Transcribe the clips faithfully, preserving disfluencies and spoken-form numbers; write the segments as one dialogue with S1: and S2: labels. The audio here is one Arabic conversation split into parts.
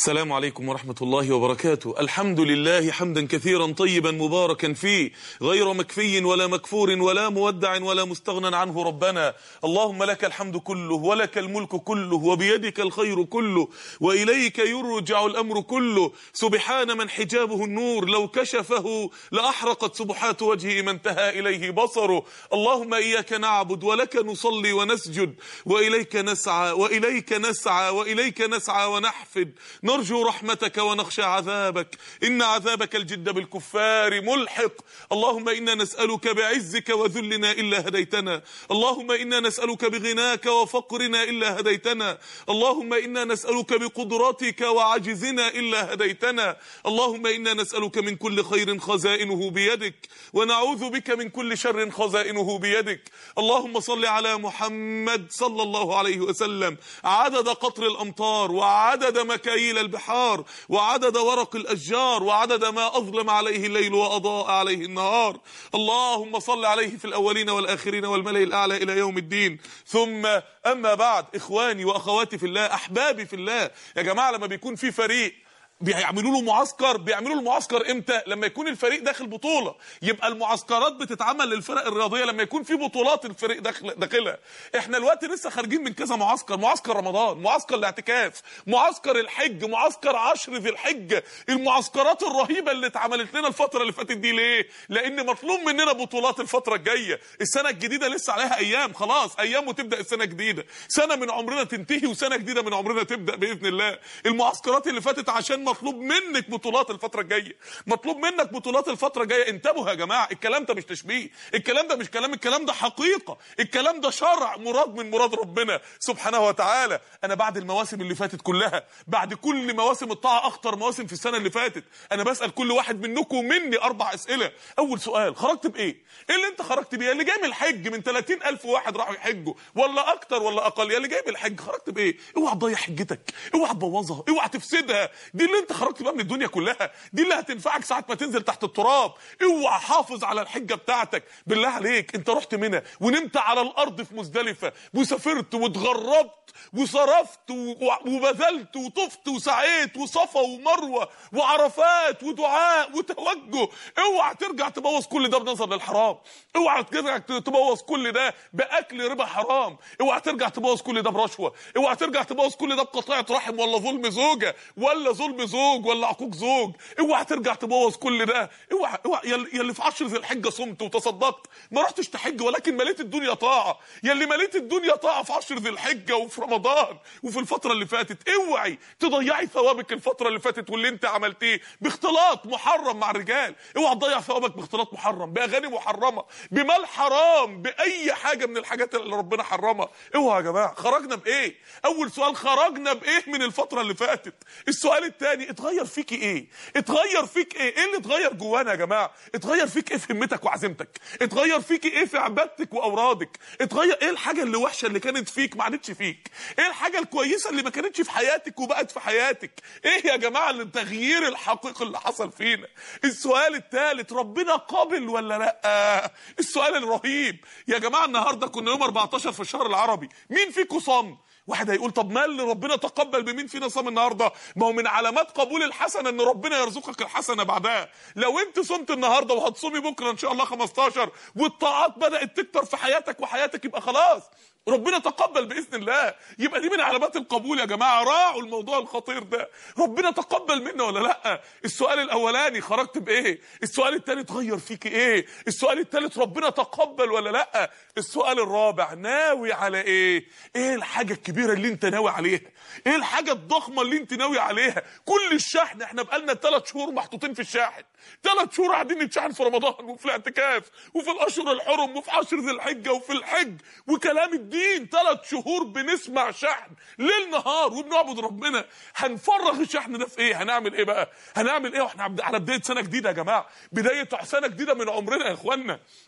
S1: السلام عليكم ورحمة الله وبركاته. الحمد لله حمدا كثيرا طيبا مباركا فيه، غير مكفي ولا مكفور ولا مودع ولا مستغنى عنه ربنا. اللهم لك الحمد كله ولك الملك كله وبيدك الخير كله وإليك يرجع الأمر كله. سبحان من حجابه النور، لو كشفه لأحرقت سبحات وجهه ما انتهى إليه بصره. اللهم إياك نعبد ولك نصلي ونسجد وإليك نسعى وإليك نسعى وإليك نسعى ونحفد، نرجو رحمتك ونخشى عذابك، إن عذابك الجد بالكفار ملحق. اللهم إنا نسألك بعزك وذلنا إلا هديتنا، اللهم إنا نسألك بغناك وفقرنا إلا هديتنا، اللهم إنا نسألك بقدرتك وعجزنا إلا هديتنا، اللهم إنا نسألك من كل خير خزائنه بيدك ونعوذ بك من كل شر خزائنه بيدك. اللهم صل على محمد صلى الله عليه وسلم عدد قطر الأمطار وعدد مكاييل البحار وعدد ورق الأشجار وعدد ما أظلم عليه الليل وأضاء عليه النهار. اللهم صل عليه في الأولين والآخرين والملأ الأعلى إلى يوم الدين. ثم أما بعد، إخواني وأخواتي في الله، أحبابي في الله، يا جماعة لما بيكون في فريق بيعملوا له معسكر، بيعملوا له معسكر امتى؟ لما يكون الفريق داخل بطوله. يبقى المعسكرات بتتعمل للفرق الرياضيه لما يكون في بطولات الفريق داخل داخلها. احنا دلوقتي لسه خارجين من كذا معسكر، معسكر رمضان، معسكر الاعتكاف، معسكر الحج، معسكر عشر ذي الحجه. المعسكرات الرهيبه اللي اتعملت لنا الفتره اللي فاتت دي ليه؟ لان مطلوب مننا بطولات الفتره الجايه. السنه الجديده لسه عليها ايام، خلاص ايام وتبدا السنه الجديده، سنه من عمرنا تنتهي وسنه جديده من عمرنا تبدا باذن الله. المعسكرات اللي فاتت عشان مطلوب منك بطولات الفترة الجاية، مطلوب منك بطولات الفترة الجاية. انتبهوا يا جماعة، الكلام ده مش تشبيه، الكلام ده مش كلام، الكلام ده حقيقة، الكلام ده شرع مراد من مراد ربنا سبحانه وتعالى. انا بعد المواسم اللي فاتت كلها، بعد كل مواسم الطاعة، اخطر مواسم في السنة اللي فاتت، انا بسأل كل واحد منكم ومني اربع اسئلة. اول سؤال، خرجت بايه؟ ايه اللي انت خرجت بيه؟ اللي جاي من الحج من ثلاثين الف واحد راحوا يحجوا ولا اكتر ولا اقل، يا اللي جاي من الحج خرجت بايه؟ اوعى تضيع حجتك، اوعى تبوظها، اوعى تفسدها. دي اللي انت خرجت بقى من الدنيا كلها، دي اللي هتنفعك ساعه ما تنزل تحت التراب. اوعى حافظ على الحجه بتاعتك. بالله عليك، انت رحت منى ونمت على الارض في مزدلفه وسافرت واتغربت وصرفت وبذلت وطفت وسعيت وصفا ومروه وعرفات ودعاء وتوجه، اوعى ترجع تبوظ كل ده بنظر للحرام، اوعى ترجع تبوظ كل ده باكل ربا حرام، اوعى ترجع تبوظ كل ده برشوه، اوعى ترجع تبوظ كل ده بقطيعه رحم ولا ظلم زوجه ولا ظلم زوج ولا عقوق زوج، اوعى ترجع تبوظ كل ده. اوعى اوعى يا اللي في عشر ذي الحجه صمت وتصدقت، ما رحتش تحج ولكن مليت الدنيا طاعه، يا اللي مليت الدنيا طاعه في عشر ذي الحجه وفي رمضان وفي الفتره اللي فاتت، اوعي تضيعي ثوابك الفتره اللي فاتت واللي انت عملتيه باختلاط محرم مع الرجال. اوعى تضيع ثوابك باختلاط محرم، باغاني محرمه، بمال حرام، باي حاجه من الحاجات اللي ربنا حرمها. اوعى يا جماعه. خرجنا بايه؟ اول سؤال، خرجنا بايه من الفتره اللي فاتت؟ السؤال الثاني، اتغير فيكي ايه؟ اتغير فيك ايه؟ ايه اللي اتغير جوانا يا جماعه؟ اتغير فيك ايه في همتك وعزيمتك؟ اتغير فيك ايه في عبادتك واورادك؟ اتغير ايه الحاجه اللي وحشه اللي كانت فيك ما عادتش فيك؟ ايه الحاجه الكويسه اللي ما كانتش في حياتك وبقت في حياتك؟ ايه يا جماعه التغيير الحقيقي اللي حصل فينا؟ السؤال الثالث، ربنا قابل ولا لا؟ السؤال الرهيب يا جماعه. النهارده كنا يوم اربعتاشر في الشهر العربي، مين فيكم صام؟ واحد هيقول طب ما اللي ربنا تقبل بمين فينا صام النهارده؟ ما هو من علامات قبول الحسنه ان ربنا يرزقك الحسنه بعدها. لو انت صمت النهارده وهتصومي بكره ان شاء الله خمستاشر والطاعات بدات تكتر في حياتك وحياتك، يبقى خلاص ربنا تقبل باذن الله. يبقى دي من علامات القبول يا جماعه. راعوا الموضوع الخطير ده، ربنا تقبل منا ولا لا؟ السؤال الاولاني، خرجت بايه؟ السؤال الثاني، اتغير فيك ايه؟ السؤال الثالث، ربنا تقبل ولا لا؟ السؤال الرابع، ناوي على ايه؟ ايه الحاجه الكبيره اللي انت ناوي عليها؟ ايه الحاجه الضخمه اللي انت ناوي عليها؟ كل الشحن، احنا بقالنا ثلاث شهور محطوطين في الشاحن، ثلاث شهور قاعدين نتشحن في رمضان وفي الاعتكاف وفي الاشهر الحرم وفي عشر ذي الحجه وفي الحج وكلام الدين. ثلاث شهور بنسمع شحن ليل نهار وبنعبد ربنا. هنفرغ الشحن ده في ايه؟ هنعمل ايه بقى؟ هنعمل ايه واحنا على بدايه سنه جديده يا جماعه؟ بدايه سنه جديده من عمرنا يا اخوانا.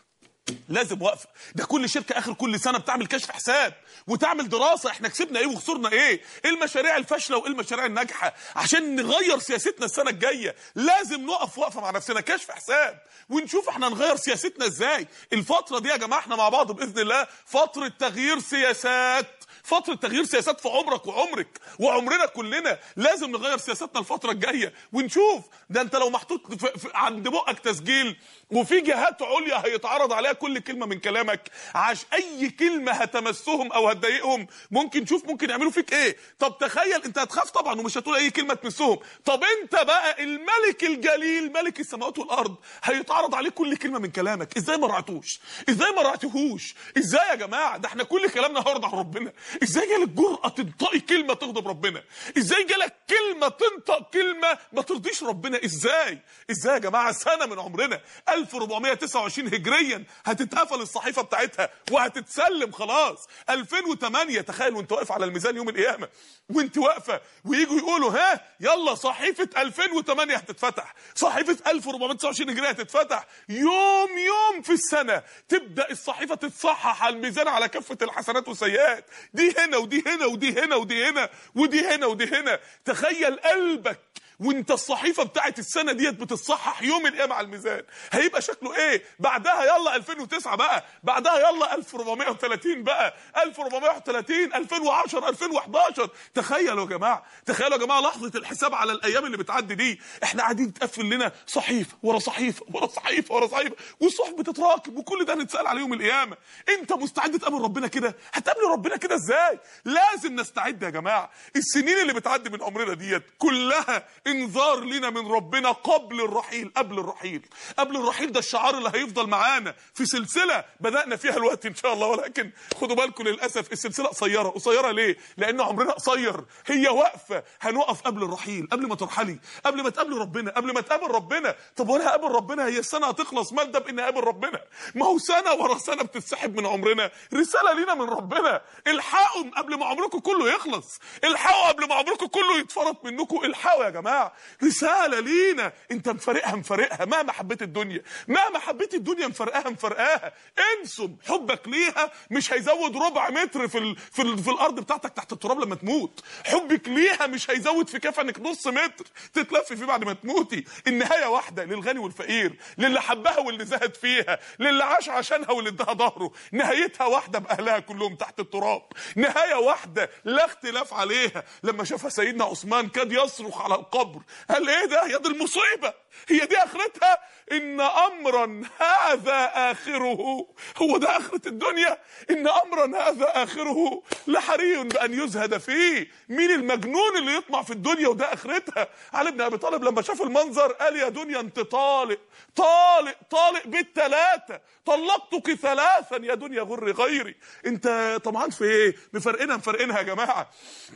S1: لازم وقفه. ده كل شركه اخر كل سنه بتعمل كشف حساب وتعمل دراسه، احنا كسبنا ايه وخسرنا ايه، ايه المشاريع الفاشله وايه المشاريع الناجحه، عشان نغير سياستنا السنه الجايه. لازم نقف وقفه مع نفسنا، كشف حساب، ونشوف احنا نغير سياستنا ازاي. الفتره دي يا جماعه احنا مع بعض باذن الله فتره تغيير سياسات، فتره تغيير سياسات في عمرك وعمرك وعمرنا كلنا. لازم نغير سياساتنا الفتره الجايه ونشوف. ده انت لو محطوط في في عند بقك تسجيل وفي جهات عليا هيتعرض عليها كل كلمه من كلامك، عش اي كلمه هتمسهم او هتضايقهم ممكن تشوف ممكن يعملوا فيك ايه. طب تخيل، انت هتخاف طبعا ومش هتقول اي كلمه تمسهم. طب انت بقى الملك الجليل ملك السماوات والارض هيتعرض عليه كل كلمه من كلامك، ازاي ما رعتوش؟ ازاي ما رعتهوش؟ ازاي يا جماعه؟ ده احنا كل كلامنا هيرضى عن ربنا. ازاي جالك جرأة تنطقي كلمه تغضب ربنا؟ ازاي جالك كلمه تنطق كلمه ما ترضيش ربنا؟ ازاي؟ ازاي يا جماعه؟ سنه من عمرنا ألف وأربعمائة وتسعة وعشرين هجريا هتتقفل الصحيفه بتاعتها وهتتسلم خلاص. ألفين وثمانية تخيل وانت واقف على الميزان يوم القيامه وانت واقفه ويجوا يقولوا ها يلا صحيفه ألفين وثمانية هتتفتح، صحيفه ألف وأربعمائة وتسعة وعشرين هجريه هتتفتح. يوم يوم في السنه تبدا الصحيفه تتصحح على الميزان على كفه الحسنات والسيئات، دي هنا ودي هنا ودي هنا ودي هنا ودي هنا ودي هنا. تخيل قلبك وانت الصحيفه بتاعت السنه ديت بتتصحح يوم القيامه على الميزان، هيبقى شكله ايه؟ بعدها يلا ألفين وتسعة بقى، بعدها يلا ألف وأربعمائة وثلاثين بقى، ألف وأربعمائة وواحد وثلاثين، ألفين وعشرة، ألفين وحداشر. تخيلوا يا جماعه، تخيلوا يا جماعه لحظه الحساب على الايام اللي بتعدي دي. احنا قاعدين تقفل لنا صحيفه ورا صحيفه ورا صحيفه ورا صحيفه والصحف بتتراكم وكل ده هنتسال عليه يوم القيامه. انت مستعد تقابل ربنا كده؟ هتقابل ربنا كده ازاي؟ لازم نستعد يا جماعه. السنين اللي بتعدي من عمرنا ديت كلها انذار لنا من ربنا قبل الرحيل. قبل الرحيل، قبل الرحيل ده الشعار اللي هيفضل معانا في سلسله بدانا فيها الوقت ان شاء الله. ولكن خدوا بالكم للاسف السلسله قصيره. قصيره ليه؟ لان عمرنا قصير. هي واقفه، هنقف قبل الرحيل، قبل ما ترحلي، قبل ما تقابل ربنا، قبل ما تقابل ربنا. طب وانا هقابل ربنا؟ هي السنه هتخلص؟ ما ده بان اقابل ربنا. ما هو سنه ورا سنه بتتسحب من عمرنا، رساله لينا من ربنا. الحقوا قبل ما عمركم كله يخلص، الحقوا قبل ما عمركم كله يتفرط منكم، الحقوا يا جماعه. رساله لينا. انت مفارقها مفارقها مهما حبيت الدنيا، مهما حبيت الدنيا مفرقاها مفرقاها. انسوا حبك ليها مش هيزود ربع متر في ال... في, ال... في الارض بتاعتك تحت التراب لما تموت. حبك ليها مش هيزود في كفنك نص متر تتلف فيه بعد ما تموتي. النهايه واحده للغني والفقير، للي حبها واللي زهد فيها، للي عاش عشانها واللي اداها ظهره. نهايتها واحده باهلها كلهم تحت التراب. نهايه واحده لا اختلاف عليها. لما شافها سيدنا عثمان كاد يصرخ على القبر، قال ايه ده؟ يا دي المصيبه، هي دي اخرتها؟ ان امرا هذا اخره. هو ده اخره الدنيا؟ ان امرا هذا اخره لحري بان يزهد فيه. مين المجنون اللي يطمع في الدنيا وده اخرتها؟ علي بن ابي طالب لما شاف المنظر قال يا دنيا انت طالق طالق طالق بالثلاثه، طلقتك ثلاثا يا دنيا غر غيري. انت طمعان في ايه؟ مفرقنا مفرقينها يا جماعه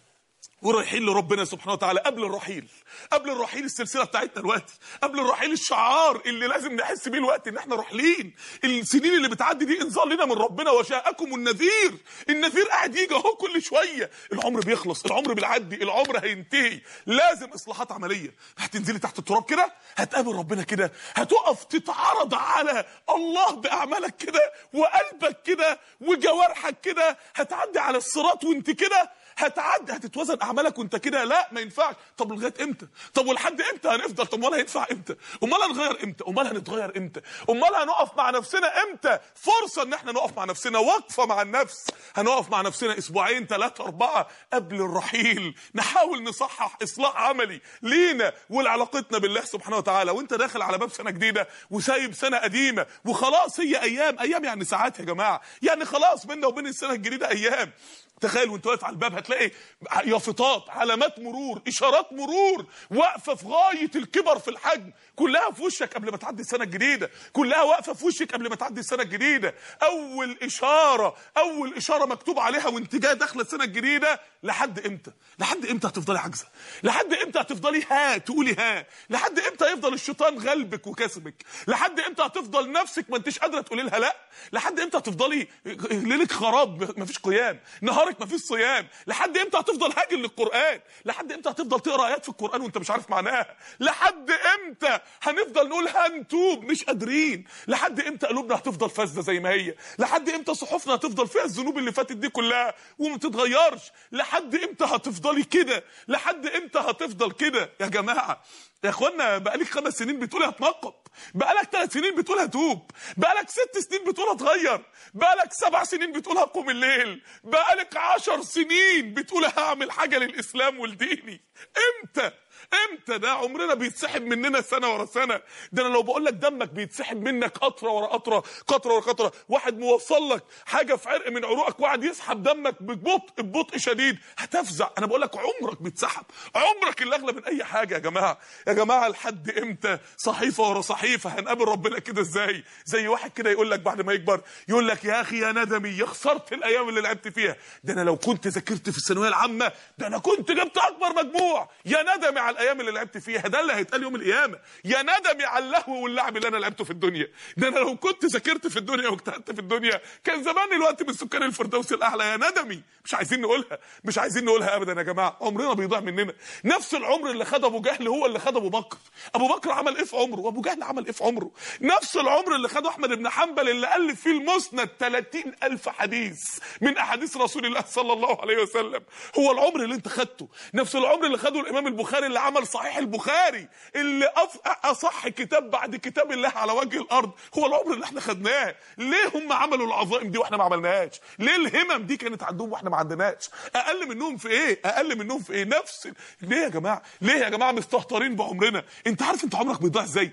S1: ورايحين لربنا سبحانه وتعالى. قبل الرحيل، قبل الرحيل السلسله بتاعتنا دلوقتي، قبل الرحيل الشعار اللي لازم نحس بيه الوقت ان احنا راحلين. السنين اللي بتعدي دي انذار لنا من ربنا. وجاءكم النذير. النذير قاعد يجي اهو كل شويه. العمر بيخلص، العمر بيعدي، العمر هينتهي. لازم اصلاحات عمليه. هتنزلي تحت التراب كده، هتقابل ربنا كده، هتقف تتعرض على الله باعمالك كده وقلبك كده وجوارحك كده. هتعدي على الصراط وانت كده، هتعدي هتتوزن اعمالك وانت كده. لا ما ينفعش. طب لغايه امتى؟ طب ولحد امتى هنفضل؟ طب امال هينفع امتى؟ امال هنغير امتى؟ امال هنتغير امتى؟ امال هنقف مع نفسنا امتى؟ فرصه ان احنا نقف مع نفسنا، وقفه مع النفس. هنقف مع نفسنا اسبوعين ثلاثه اربعه قبل الرحيل، نحاول نصحح اصلاح عملي لينا ولعلاقتنا بالله سبحانه وتعالى. وانت داخل على باب سنه جديده وسايب سنه قديمه وخلاص. هي ايام، ايام يعني ساعات يا جماعه، يعني خلاص بيننا وبين السنه الجديده ايام. تخيل وانت واقف على الباب هتلاقي يافطات، علامات مرور، اشارات مرور واقفه في غايه الكبر في الحجم، كلها في وشك قبل ما تعدي السنه الجديده، كلها واقفه في وشك قبل ما تعدي السنه الجديده. اول اشاره، اول اشاره مكتوب عليها وانت جاي داخله السنه الجديده. لحد امتى؟ لحد امتى هتفضلي عاجزه؟ لحد امتى هتفضلي ها تقولي ها؟ لحد امتى هيفضل الشيطان غلبك وكسبك؟ لحد امتى هتفضل نفسك ما انتش قادره تقولي لها لا؟ لحد امتى هتفضلي ليلك خراب مفيش قيام، نهار نهارك مفيش صيام. لحد امتى هتفضل هاجل للقران؟ لحد امتى هتفضل تقرا ايات في القران وانت مش عارف معناها؟ لحد امتى هنفضل نقول هنتوب مش قادرين؟ لحد امتى قلوبنا هتفضل فاسده زي ما هي؟ لحد امتى صحفنا هتفضل فيها الذنوب اللي فاتت دي كلها وما تتغيرش؟ لحد امتى هتفضلي كده؟ لحد امتى هتفضل كده يا جماعه؟ يا اخوانا بقالك خمس سنين بتقول هتنقب، بقالك ثلاث سنين بتقول هتوب، بقالك ست سنين بتقول هتغير، بقالك سبع سنين بتقول هقوم الليل، بقالك عشر سنين بتقول هعمل حاجه للاسلام ولديني. امتى؟ امتى؟ ده عمرنا بيتسحب مننا سنه ورا سنه. ده انا لو بقول لك دمك بيتسحب منك قطره ورا قطره، قطره ورا قطره. واحد موصل لك حاجه في عرق من عروقك وقعد يسحب دمك ببطء ببطء شديد، هتفزع. انا بقول لك عمرك بيتسحب، عمرك اللي اغلى من اي حاجه. يا جماعه يا جماعه لحد امتى صحيفه ورا صحيفه؟ هنقابل ربنا كده ازاي؟ زي واحد كده يقول لك بعد ما يكبر، يقول لك يا اخي يا ندمي يا خسرت الايام اللي لعبت فيها، ده انا لو كنت ذاكرت في الثانويه العامه ده انا كنت جبت اكبر مجموع. يا ندمي على الايام اللي لعبت فيها، ده اللي هيتقال يوم القيامه. يا ندمي على اللهو واللعب اللي انا لعبته في الدنيا، ده انا لو كنت ذاكرت في الدنيا واجتهدت في الدنيا كان زمان الوقت من سكان الفردوس الاعلى. يا ندمي مش عايزين نقولها، مش عايزين نقولها ابدا يا جماعه. عمرنا بيضيع مننا. نفس العمر اللي خد ابو جهل هو اللي خد ابو بكر. ابو بكر عمل ايه في عمره وابو جهل عمل ايه في عمره؟ نفس العمر اللي خده احمد بن حنبل اللي الف فيه المسند ثلاثين ألف حديث من احاديث رسول الله صلى الله عليه وسلم، هو العمر اللي انت خدته. نفس العمر اللي خده الامام البخاري اللي عمل صحيح البخاري اللي اصح كتاب بعد كتاب الله على وجه الارض، هو العمر اللي احنا خدناه. ليه هم عملوا العظائم دي واحنا ما عملناهاش؟ ليه الهمم دي كانت عندهم واحنا ما عندناش؟ اقل منهم في ايه؟ اقل منهم في ايه؟ نفس. ليه يا جماعه؟ ليه يا جماعه مستهترين بعمرنا؟ انت عارف انت عمرك بيضيع ازاي؟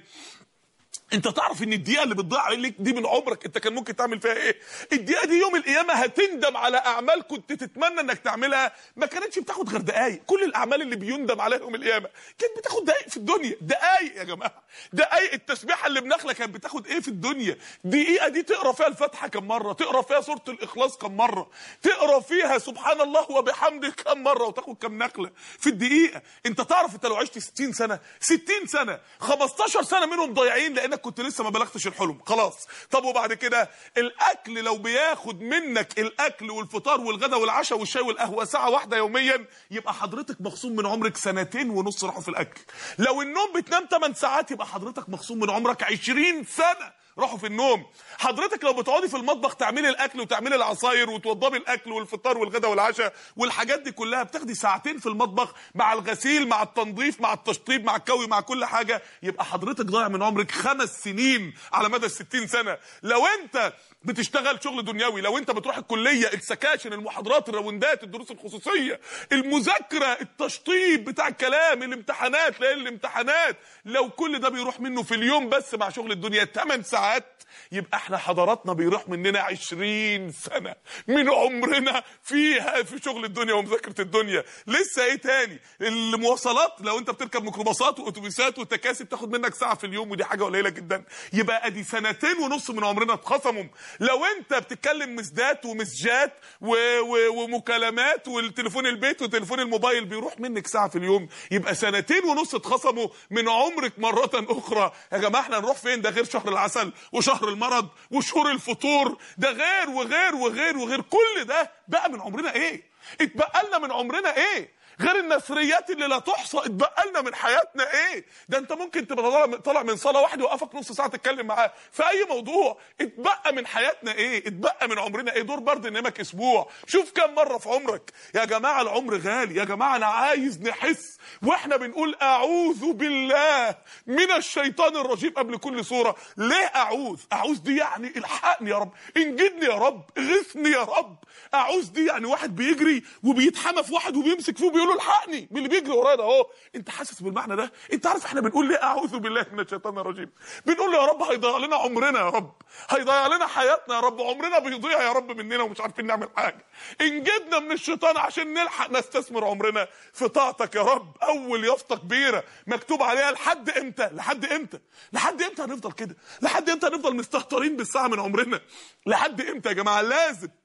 S1: انت تعرف ان الدقيقه اللي بتضيع عليك دي من عمرك انت كان ممكن تعمل فيها ايه؟ الدقيقه دي يوم القيامه هتندم على اعمال كنت تتمنى انك تعملها ما كانتش بتاخد غير دقايق. كل الاعمال اللي بيندم عليها يوم القيامه كانت بتاخد دقايق في الدنيا. دقايق يا جماعه، دقايق. التسبيحه اللي بنخله كانت بتاخد ايه في الدنيا؟ دقيقه دي تقرا فيها الفاتحه كم مره، تقرا فيها سوره الاخلاص كم مره، تقرا فيها سبحان الله وبحمده كم مره، وتاخد كم نخله في الدقيقه. انت تعرف انت لو عشت ستين سنه، ستين سنه خمستاشر سنه منهم ضايعين لانك كنت لسه ما بلغتش الحلم خلاص. طب وبعد كده الاكل لو بياخد منك الاكل والفطار والغداء والعشاء والشاي والقهوه ساعه واحده يوميا، يبقى حضرتك مخصوم من عمرك سنتين ونص راحوا في الاكل. لو النوم بتنام ثمان ساعات يبقى حضرتك مخصوم من عمرك عشرين سنه راحوا في النوم. حضرتك لو بتقعدي في المطبخ تعملي الاكل وتعملي العصاير وتوضبي الاكل والفطار والغداء والعشاء والحاجات دي كلها، بتاخدي ساعتين في المطبخ مع الغسيل مع التنظيف مع التشطيب مع الكوي مع كل حاجه، يبقى حضرتك ضايع من عمرك خمس سنين على مدى الستين سنه. لو انت بتشتغل شغل دنيوي، لو انت بتروح الكليه، السكاشن، المحاضرات، الراوندات، الدروس الخصوصيه، المذاكره، التشطيب بتاع الكلام، الامتحانات، ليالي الامتحانات، لو كل ده بيروح منه في اليوم بس مع شغل الدنيا ثمان ساعات، يبقى احنا حضراتنا بيروح مننا عشرين سنه من عمرنا فيها في شغل الدنيا ومذاكره الدنيا. لسه ايه تاني؟ المواصلات، لو انت بتركب ميكروباصات واتوبيسات وتكاسي بتاخد منك ساعه في اليوم ودي حاجه قليله جدا، يبقى ادي سنتين ونص من عمرنا اتخصموا. لو انت بتتكلم مسدات ومسجات ومكالمات والتليفون البيت وتليفون الموبايل بيروح منك ساعه في اليوم، يبقى سنتين ونص اتخصموا من عمرك مره اخرى. يا جماعه احنا نروح فين؟ ده غير شهر العسل وشهر المرض وشهور الفطور، ده غير وغير وغير وغير. كل ده بقى من عمرنا ايه؟ اتبقى لنا من عمرنا ايه؟ غير النثريات اللي لا تحصى، اتبقى لنا من حياتنا ايه؟ ده انت ممكن تبقى طالع من صلاه واحد يوقفك نص ساعه تتكلم معاه في اي موضوع. اتبقى من حياتنا ايه؟ اتبقى من عمرنا ايه؟ دور برد نامك اسبوع، شوف كم مره في عمرك. يا جماعه العمر غالي. يا جماعه انا عايز نحس واحنا بنقول اعوذ بالله من الشيطان الرجيم قبل كل سوره. ليه اعوذ؟ اعوذ دي يعني الحقني يا رب، انجدني يا رب، اغثني يا رب. اعوذ دي يعني واحد بيجري وبيتحمى في واحد وبيمسك فيه وبيقول له الحقني من اللي بيجري ورايا ده اهو. انت حاسس بالمعنى ده؟ انت عارف احنا بنقول ليه اعوذ بالله من الشيطان الرجيم؟ بنقول له يا رب هيضيع لنا عمرنا، يا رب هيضيع لنا حياتنا، يا رب عمرنا بيضيع يا رب مننا ومش عارفين نعمل حاجه. انجدنا من الشيطان عشان نلحق نستثمر عمرنا في طاعتك يا رب. اول يافطه كبيره مكتوب عليها لحد امتى؟ لحد امتى؟ لحد امتى هنفضل كده؟ لحد امتى هنفضل مستهترين بالساعه من عمرنا؟ لحد امتى يا جماعه؟ لازم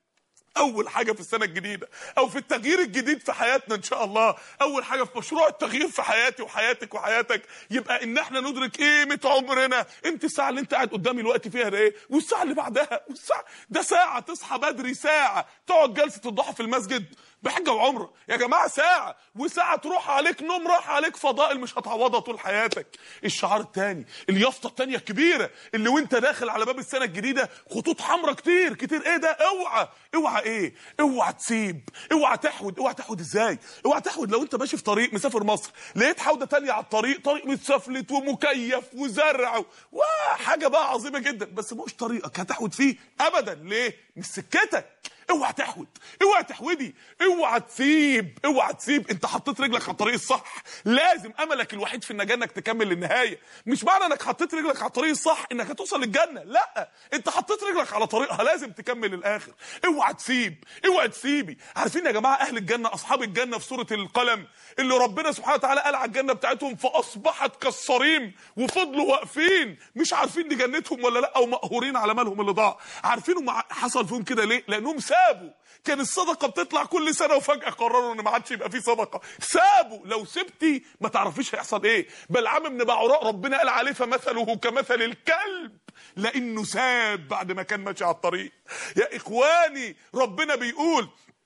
S1: اول حاجه في السنه الجديده او في التغيير الجديد في حياتنا ان شاء الله، اول حاجه في مشروع التغيير في حياتي وحياتك وحياتك، يبقى ان احنا ندرك قيمه عمرنا. انت الساعه اللي انت قاعد قدامي الوقت فيها ده ايه، والساعه اللي بعدها، والساعه ده ساعه تصحى بدري، ساعه تقعد جلسه الضحى في المسجد بحجه وعمره يا جماعه، ساعه، وساعه تروح عليك نوم، راح عليك فضائل مش هتعوضها طول حياتك. الشعار الثاني، اليافطه الثانيه الكبيره اللي وانت داخل على باب السنه الجديده، خطوط حمراء كتير كتير. ايه ده؟ اوعى اوعى ايه؟ اوعى تسيب، اوعى تحود. اوعى تحود ازاي؟ اوعى تحود لو انت ماشي في طريق مسافر مصر، لقيت حوده ثانيه على الطريق، طريق متسفلت ومكيف وزرع وحاجه بقى عظيمه جدا، بس مش طريقك هتحود فيه ابدا. ليه؟ مش سكتك. اوعى تحود، اوعى تحودي، اوعى تسيب، اوعى تسيب. انت حطيت رجلك على الطريق الصح، لازم املك الوحيد في النجاه انك تكمل للنهايه. مش معنى انك حطيت رجلك على الطريق الصح انك هتوصل للجنه، لا، انت حطيت رجلك على طريقها لازم تكمل للاخر. اوعى تسيب، اوعى تسيبي. عارفين يا جماعه اهل الجنه، اصحاب الجنه في سوره القلم اللي ربنا سبحانه وتعالى قال على الجنه بتاعتهم فاصبحت كالصريم، وفضلوا واقفين مش عارفين دي جنتهم ولا لا، او مقهورين على مالهم اللي ضاع. عارفين حصل فيهم كده ليه؟ لانهم سابوا. كان الصدقه بتطلع كل سنه وفجاه قرروا ان ما عادش يبقى في صدقه، سابوا. لو سبتي ما تعرفيش هيحصل ايه. بلعام بن بعوراء ربنا قال عليه فمثله كمثل الكلب، لانه ساب بعد ما كان ماشي على الطريق. يا اخواني ربنا بيقول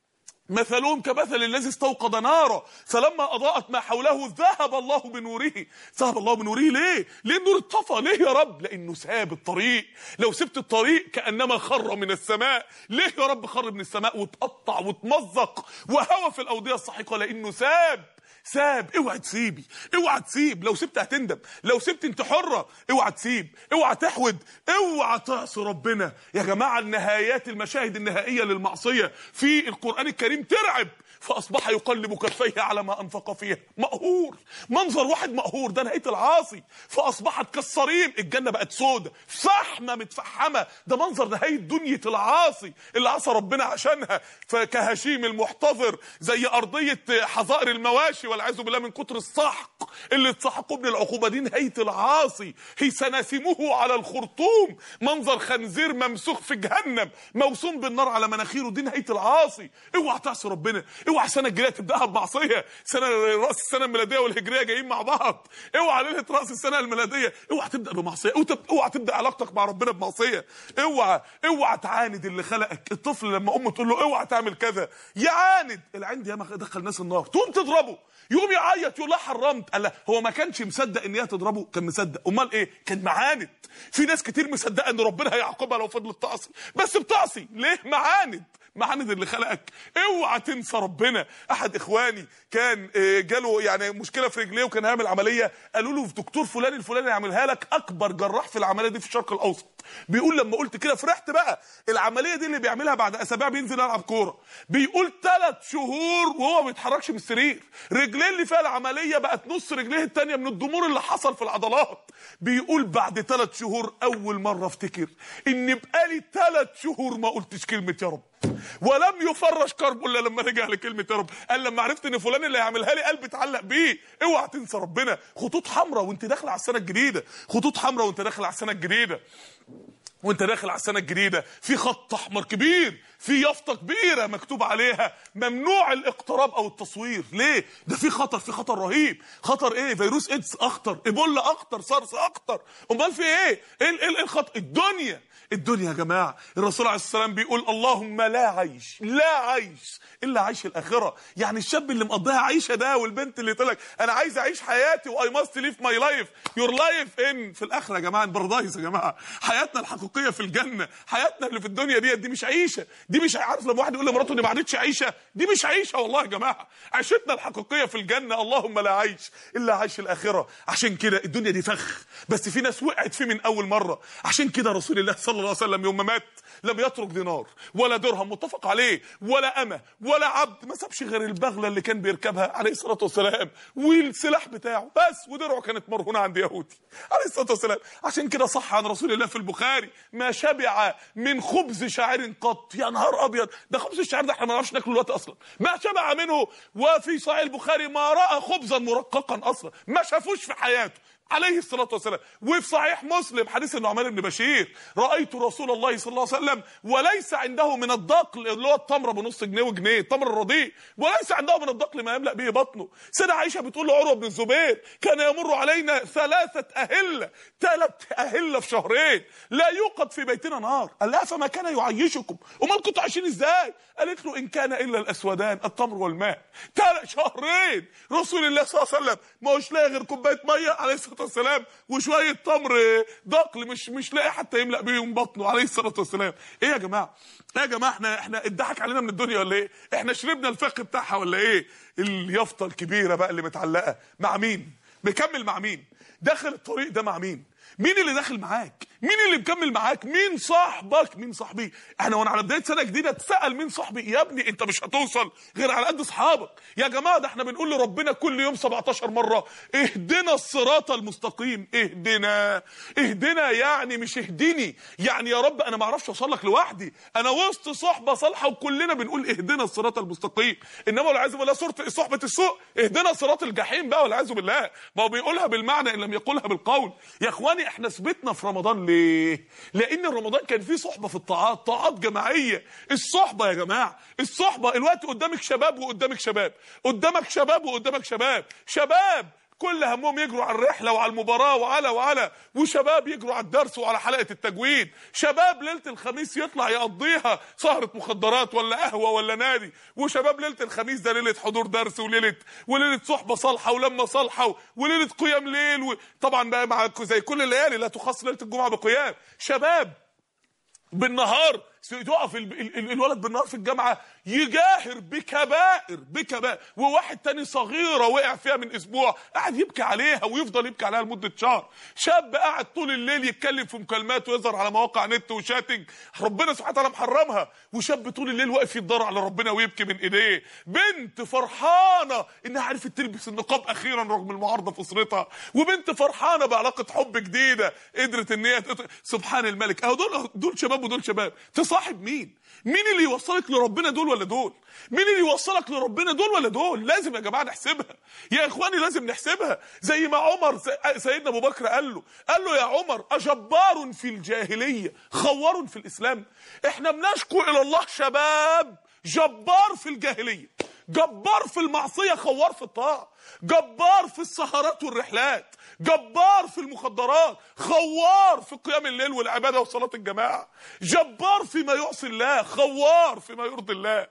S1: مثلهم كمثل الذي استوقد نارا فلما اضاءت ما حوله ذهب الله بنوره. ذهب الله بنوره ليه؟ ليه النور اتطفى؟ ليه يا رب؟ لانه ساب الطريق. لو سبت الطريق كانما خر من السماء. ليه يا رب خر من السماء وتقطع وتمزق وهوى في الاوديه السحيقه؟ لانه ساب. ساب. اوعى تسيبي، اوعى تسيب. لو سبت هتندم، لو سبت انت حره. اوعى تسيب، اوعى تحود، اوعى تعصي ربنا. يا جماعه النهايات، المشاهد النهائيه للمعصيه في القران الكريم ترعب. فاصبح يقلب كفيه على ما انفق فيها، مقهور. منظر واحد مقهور، ده نهايه العاصي. فاصبحت كالصريم، الجنه بقت سودة فحمه متفحمه، ده منظر نهايه دنيا العاصي اللي عصى ربنا عشانها. فكهشيم المحتضر، زي ارضيه حظائر المواشي والعياذ بالله من كتر السحق اللي اتسحقوا من العقوبه. دي نهايه العاصي. هي سناسمه على الخرطوم، منظر خنزير ممسوخ في جهنم موسوم بالنار على مناخيره. دي نهايه العاصي. اوعى تعصي ربنا. اوعى السنه الجايه تبداها بمعصيه. سنه راس السنه الميلاديه والهجريه جايين مع بعض. اوعى ليله راس السنه الميلاديه اوعى تبدا بمعصيه، اوعى تبدا علاقتك مع ربنا بمعصيه. اوعى اوعى تعاند اللي خلقك. الطفل لما امه تقول له اوعى تعمل كذا يعاند. العند ياما دخل ناس النار، تقوم تضربه يقوم يعيط يقول لها حرمت. قال هو ما كانش مصدق ان هي تضربه، كان مصدق. امال ايه؟ كان معاند. في ناس كتير مصدقه ان ربنا هيعاقبها لو فضلت تعصي، بس بتعصي ليه؟ معاند. معاند اللي خلقك. اوعى تنسى ربنا. احد اخواني كان جاله يعني مشكله في رجليه وكان هيعمل عمليه، قالوا له دكتور فلان الفلاني يعملها لك، اكبر جراح في العمليه دي في الشرق الاوسط. بيقول لما قلت كده فرحت بقى. العمليه دي اللي بيعملها بعد اسابيع بينزل يلعب كوره. بيقول ثلاث شهور وهو ما بيتحركش من السرير. رجليه اللي فيها العمليه بقت نص رجليه الثانيه من الضمور اللي حصل في العضلات. بيقول بعد ثلاث شهور اول مره افتكر ان بقالي ثلاث شهور ما قلتش كلمه يا رب، ولم يفرش كربه الا لما رجع لكلمه يا رب. قال لما عرفت ان فلان اللي هيعملها لي قلبي اتعلق بيه. اوعى تنسى ربنا. خطوط حمراء وانت داخل على السنه الجديده. خطوط حمراء وانت داخل على السنه الجديده. وانت داخل على السنه الجديده في خط احمر كبير، في يافطه كبيره مكتوب عليها ممنوع الاقتراب او التصوير. ليه؟ ده في خطر، في خطر رهيب. خطر ايه؟ فيروس ايدز اخطر، ايبولا اخطر، سارس اخطر. امال في ايه؟ ايه ايه الخطر؟ الدنيا. الدنيا يا جماعه الرسول عليه السلام بيقول اللهم لا عيش، لا عيش الا عيش الاخره. يعني الشاب اللي مقضيها عيشه ده، والبنت اللي تقول لك انا عايز اعيش حياتي واي ماست ليف ماي لايف، يور لايف ان في الاخره يا جماعه، البرادايس يا جماعه. حياتنا الحقيقيه في الجنه. حياتنا اللي في الدنيا دي دي مش عيشه، دي مش عارف. لما واحد يقول لمراته دي ما عادتش عيشه، دي مش عيشه والله يا جماعه. عيشتنا الحقيقيه في الجنه. اللهم لا عيش الا عيش الاخره. عشان كده الدنيا دي فخ، بس في ناس وقعت فيه من اول مره. عشان كده رسول الله صلى الله عليه وسلم يوم ما مات لم يترك دينار ولا درهم متفق عليه ولا امه ولا عبد، ما سابش غير البغله اللي كان بيركبها عليه الصلاه والسلام والسلاح بتاعه بس، ودرعه كانت مرهونه عند يهودي عليه الصلاه والسلام. عشان كده صح عن رسول الله في البخاري ما شبع من خبز شعير قط. يا نهار ابيض، ده خبز الشعير ده احنا ما نعرفش ناكله دلوقتي اصلا. ما شبع منه. وفي صحيح البخاري ما راى خبزا مرققا اصلا، ما شافوش في حياته. عليه الصلاة والسلام. وفي صحيح مسلم حديث النعمان بن بشير: رأيت رسول الله صلى الله عليه وسلم وليس عنده من الدقل، اللي هو التمره بنص جنيه وجنيه، التمر الرديء، وليس عنده من الدقل ما يملأ به بطنه. سيدة عائشة بتقول لعروة بن الزبير: كان يمر علينا ثلاثة أهلة، ثلاث أهلة في شهرين لا يوقد في بيتنا نار. قال لها: فما كان يعيشكم؟ امال كنتوا عايشين ازاي؟ قالت له: ان كان الا الاسودان، التمر والماء. ثلاث شهرين رسول الله صلى الله عليه وسلم ما هوش لاقي غير كوبايه ميه عليه الصلاه والسلام وشويه تمر دقل، مش مش لاقي حتى يملأ بيهم بطنه عليه الصلاه والسلام. ايه يا جماعه؟ ايه يا جماعه؟ احنا احنا اتضحك علينا من الدنيا ولا ايه؟ احنا شربنا الفقه بتاعها ولا ايه؟ اليافطه الكبيره بقى اللي متعلقه مع مين؟ مكمل مع مين؟ داخل الطريق ده مع مين؟ مين اللي داخل معاك؟ مين اللي مكمل معاك؟ مين صاحبك؟ مين صاحبي؟ احنا وانا على بدايه سنه جديده اتسال مين صاحبي؟ يا ابني انت مش هتوصل غير على قد اصحابك. يا جماعه ده احنا بنقول لربنا كل يوم سبعتاشر مره: اهدنا الصراط المستقيم. اهدنا اهدنا يعني مش اهدني، يعني يا رب انا ما اعرفش اوصل لك لوحدي، انا وسط صحبه صالحه وكلنا بنقول اهدنا الصراط المستقيم. انما والعياذ بالله صوره صحبه السوء: اهدنا صراط الجحيم بقى والعياذ بالله. ما هو بيقولها بالمعنى ان لم يقولها بالقول. يا اخواني احنا ثبتنا في رمضان ليه؟ لان رمضان كان فيه صحبه في الطاعات، طاعات جماعيه. الصحبه يا جماعه، الصحبه. الوقت قدامك شباب وقدامك شباب، قدامك شباب وقدامك شباب، شباب كل همهم يجروا على الرحله وعلى المباراه وعلى وعلى وشباب يجروا على الدرس وعلى حلقه التجويد، شباب ليله الخميس يطلع يقضيها سهره مخدرات ولا قهوه ولا نادي، وشباب ليله الخميس ده ليله حضور درس وليله وليله صحبه صالحه ولمه صالحه وليله قيام ليل. وطبعا بقى مع زي كل الليالي لا تخص ليله الجمعه بقيام. شباب بالنهار يقف الولد بالنهار في الجامعه يجاهر بكبائر بكبائر، وواحد تاني صغيره وقع فيها من اسبوع قاعد يبكي عليها ويفضل يبكي عليها لمده شهر. شاب قاعد طول الليل يتكلم في مكالمات ويظهر على مواقع نت وشاتنج ربنا سبحانه وتعالى محرمها، وشاب طول الليل واقف يتضرع على ربنا ويبكي من ايديه. بنت فرحانه انها عرفت تلبس النقاب اخيرا رغم المعارضه في اسرتها، وبنت فرحانه بعلاقه حب جديده قدرت ان هي سبحان الملك. اهو دول دول شباب ودول شباب. تصاحب مين؟ مين اللي يوصلك لربنا، دول ولا دول؟ مين اللي يوصلك لربنا، دول ولا دول؟ لازم يا جماعه نحسبها يا اخواني، لازم نحسبها. زي ما عمر سيدنا ابو بكر قال له قال له: يا عمر أجبار في الجاهليه خوار في الاسلام؟ احنا بنشكو الى الله شباب جبار في الجاهليه، جبار في المعصيه، خوار في الطاعه، جبار في السهرات والرحلات، جبار في المخدرات، خوار في قيام الليل والعباده وصلاه الجماعه، جبار فيما يعصي الله، خوار فيما يرضي الله،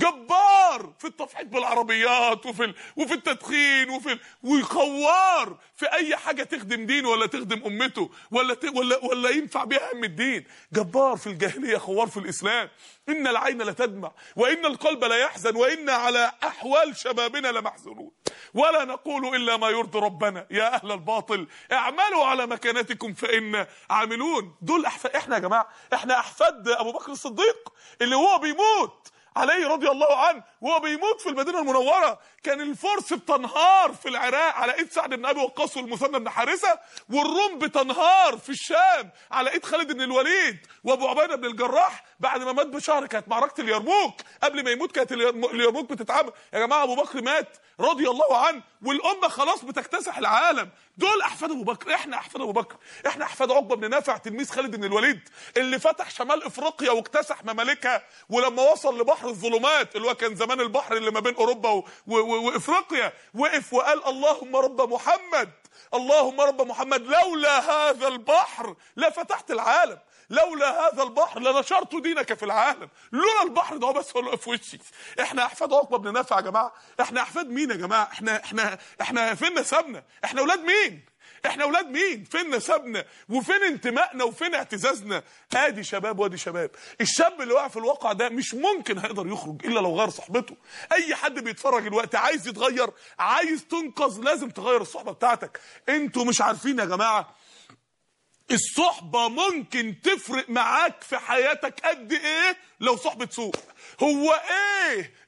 S1: جبار في التفحيط بالعربيات وفي ال... وفي التدخين وفي ال... وخوار في اي حاجه تخدم دينه ولا تخدم امته ولا ت... ولا ولا ينفع بيها ام الدين. جبار في الجاهليه، خوار في الاسلام. ان العين لتدمع وان القلب لا يحزن وان على احوال شبابنا لمحزونون ولا نقول الا ما يرضي ربنا. يا اهل الباطل اعملوا على مكانتكم فإنا عاملون. دول أحفاد احنا يا جماعه، احنا احفاد ابو بكر الصديق اللي هو بيموت عليه رضي الله عنه، وهو بيموت في المدينه المنوره كان الفرس بتنهار في العراق على ايد سعد بن ابي وقاص والمثنى بن حارثه، والروم بتنهار في الشام على ايد خالد بن الوليد وابو عبيده بن الجراح. بعد ما مات بشهر كانت معركه اليرموك، قبل ما يموت كانت اليرموك بتتعمل. يا جماعه ابو بكر مات رضي الله عنه والامه خلاص بتكتسح العالم. دول احفاد ابو بكر، احنا احفاد ابو بكر، احنا احفاد عقبه بن نافع تلميذ خالد بن الوليد اللي فتح شمال افريقيا واكتسح ممالكها، ولما وصل لبحر الظلمات اللي هو كان زمان البحر اللي ما بين اوروبا و... و... و... وافريقيا وقف وقال: اللهم رب محمد، اللهم رب محمد، لولا هذا البحر لفتحت العالم، لولا هذا البحر لنشرت دينك في العالم، لولا البحر ده بس هو في وشي. احنا احفاد عقبه بن نافع يا جماعه. احنا احفاد مين يا جماعه؟ احنا احنا احنا فين نسبنا؟ احنا اولاد مين؟ احنا اولاد مين؟ فين نسبنا وفين انتمائنا وفين اعتزازنا؟ ادي شباب وادي شباب. الشاب اللي واقع في الواقع ده مش ممكن هيقدر يخرج الا لو غير صحبته. اي حد بيتفرج الوقت عايز يتغير، عايز تنقذ، لازم تغير الصحبه بتاعتك. انتوا مش عارفين يا جماعه الصحبة ممكن تفرق معاك في حياتك قد ايه لو صحبة سوء. هو ايه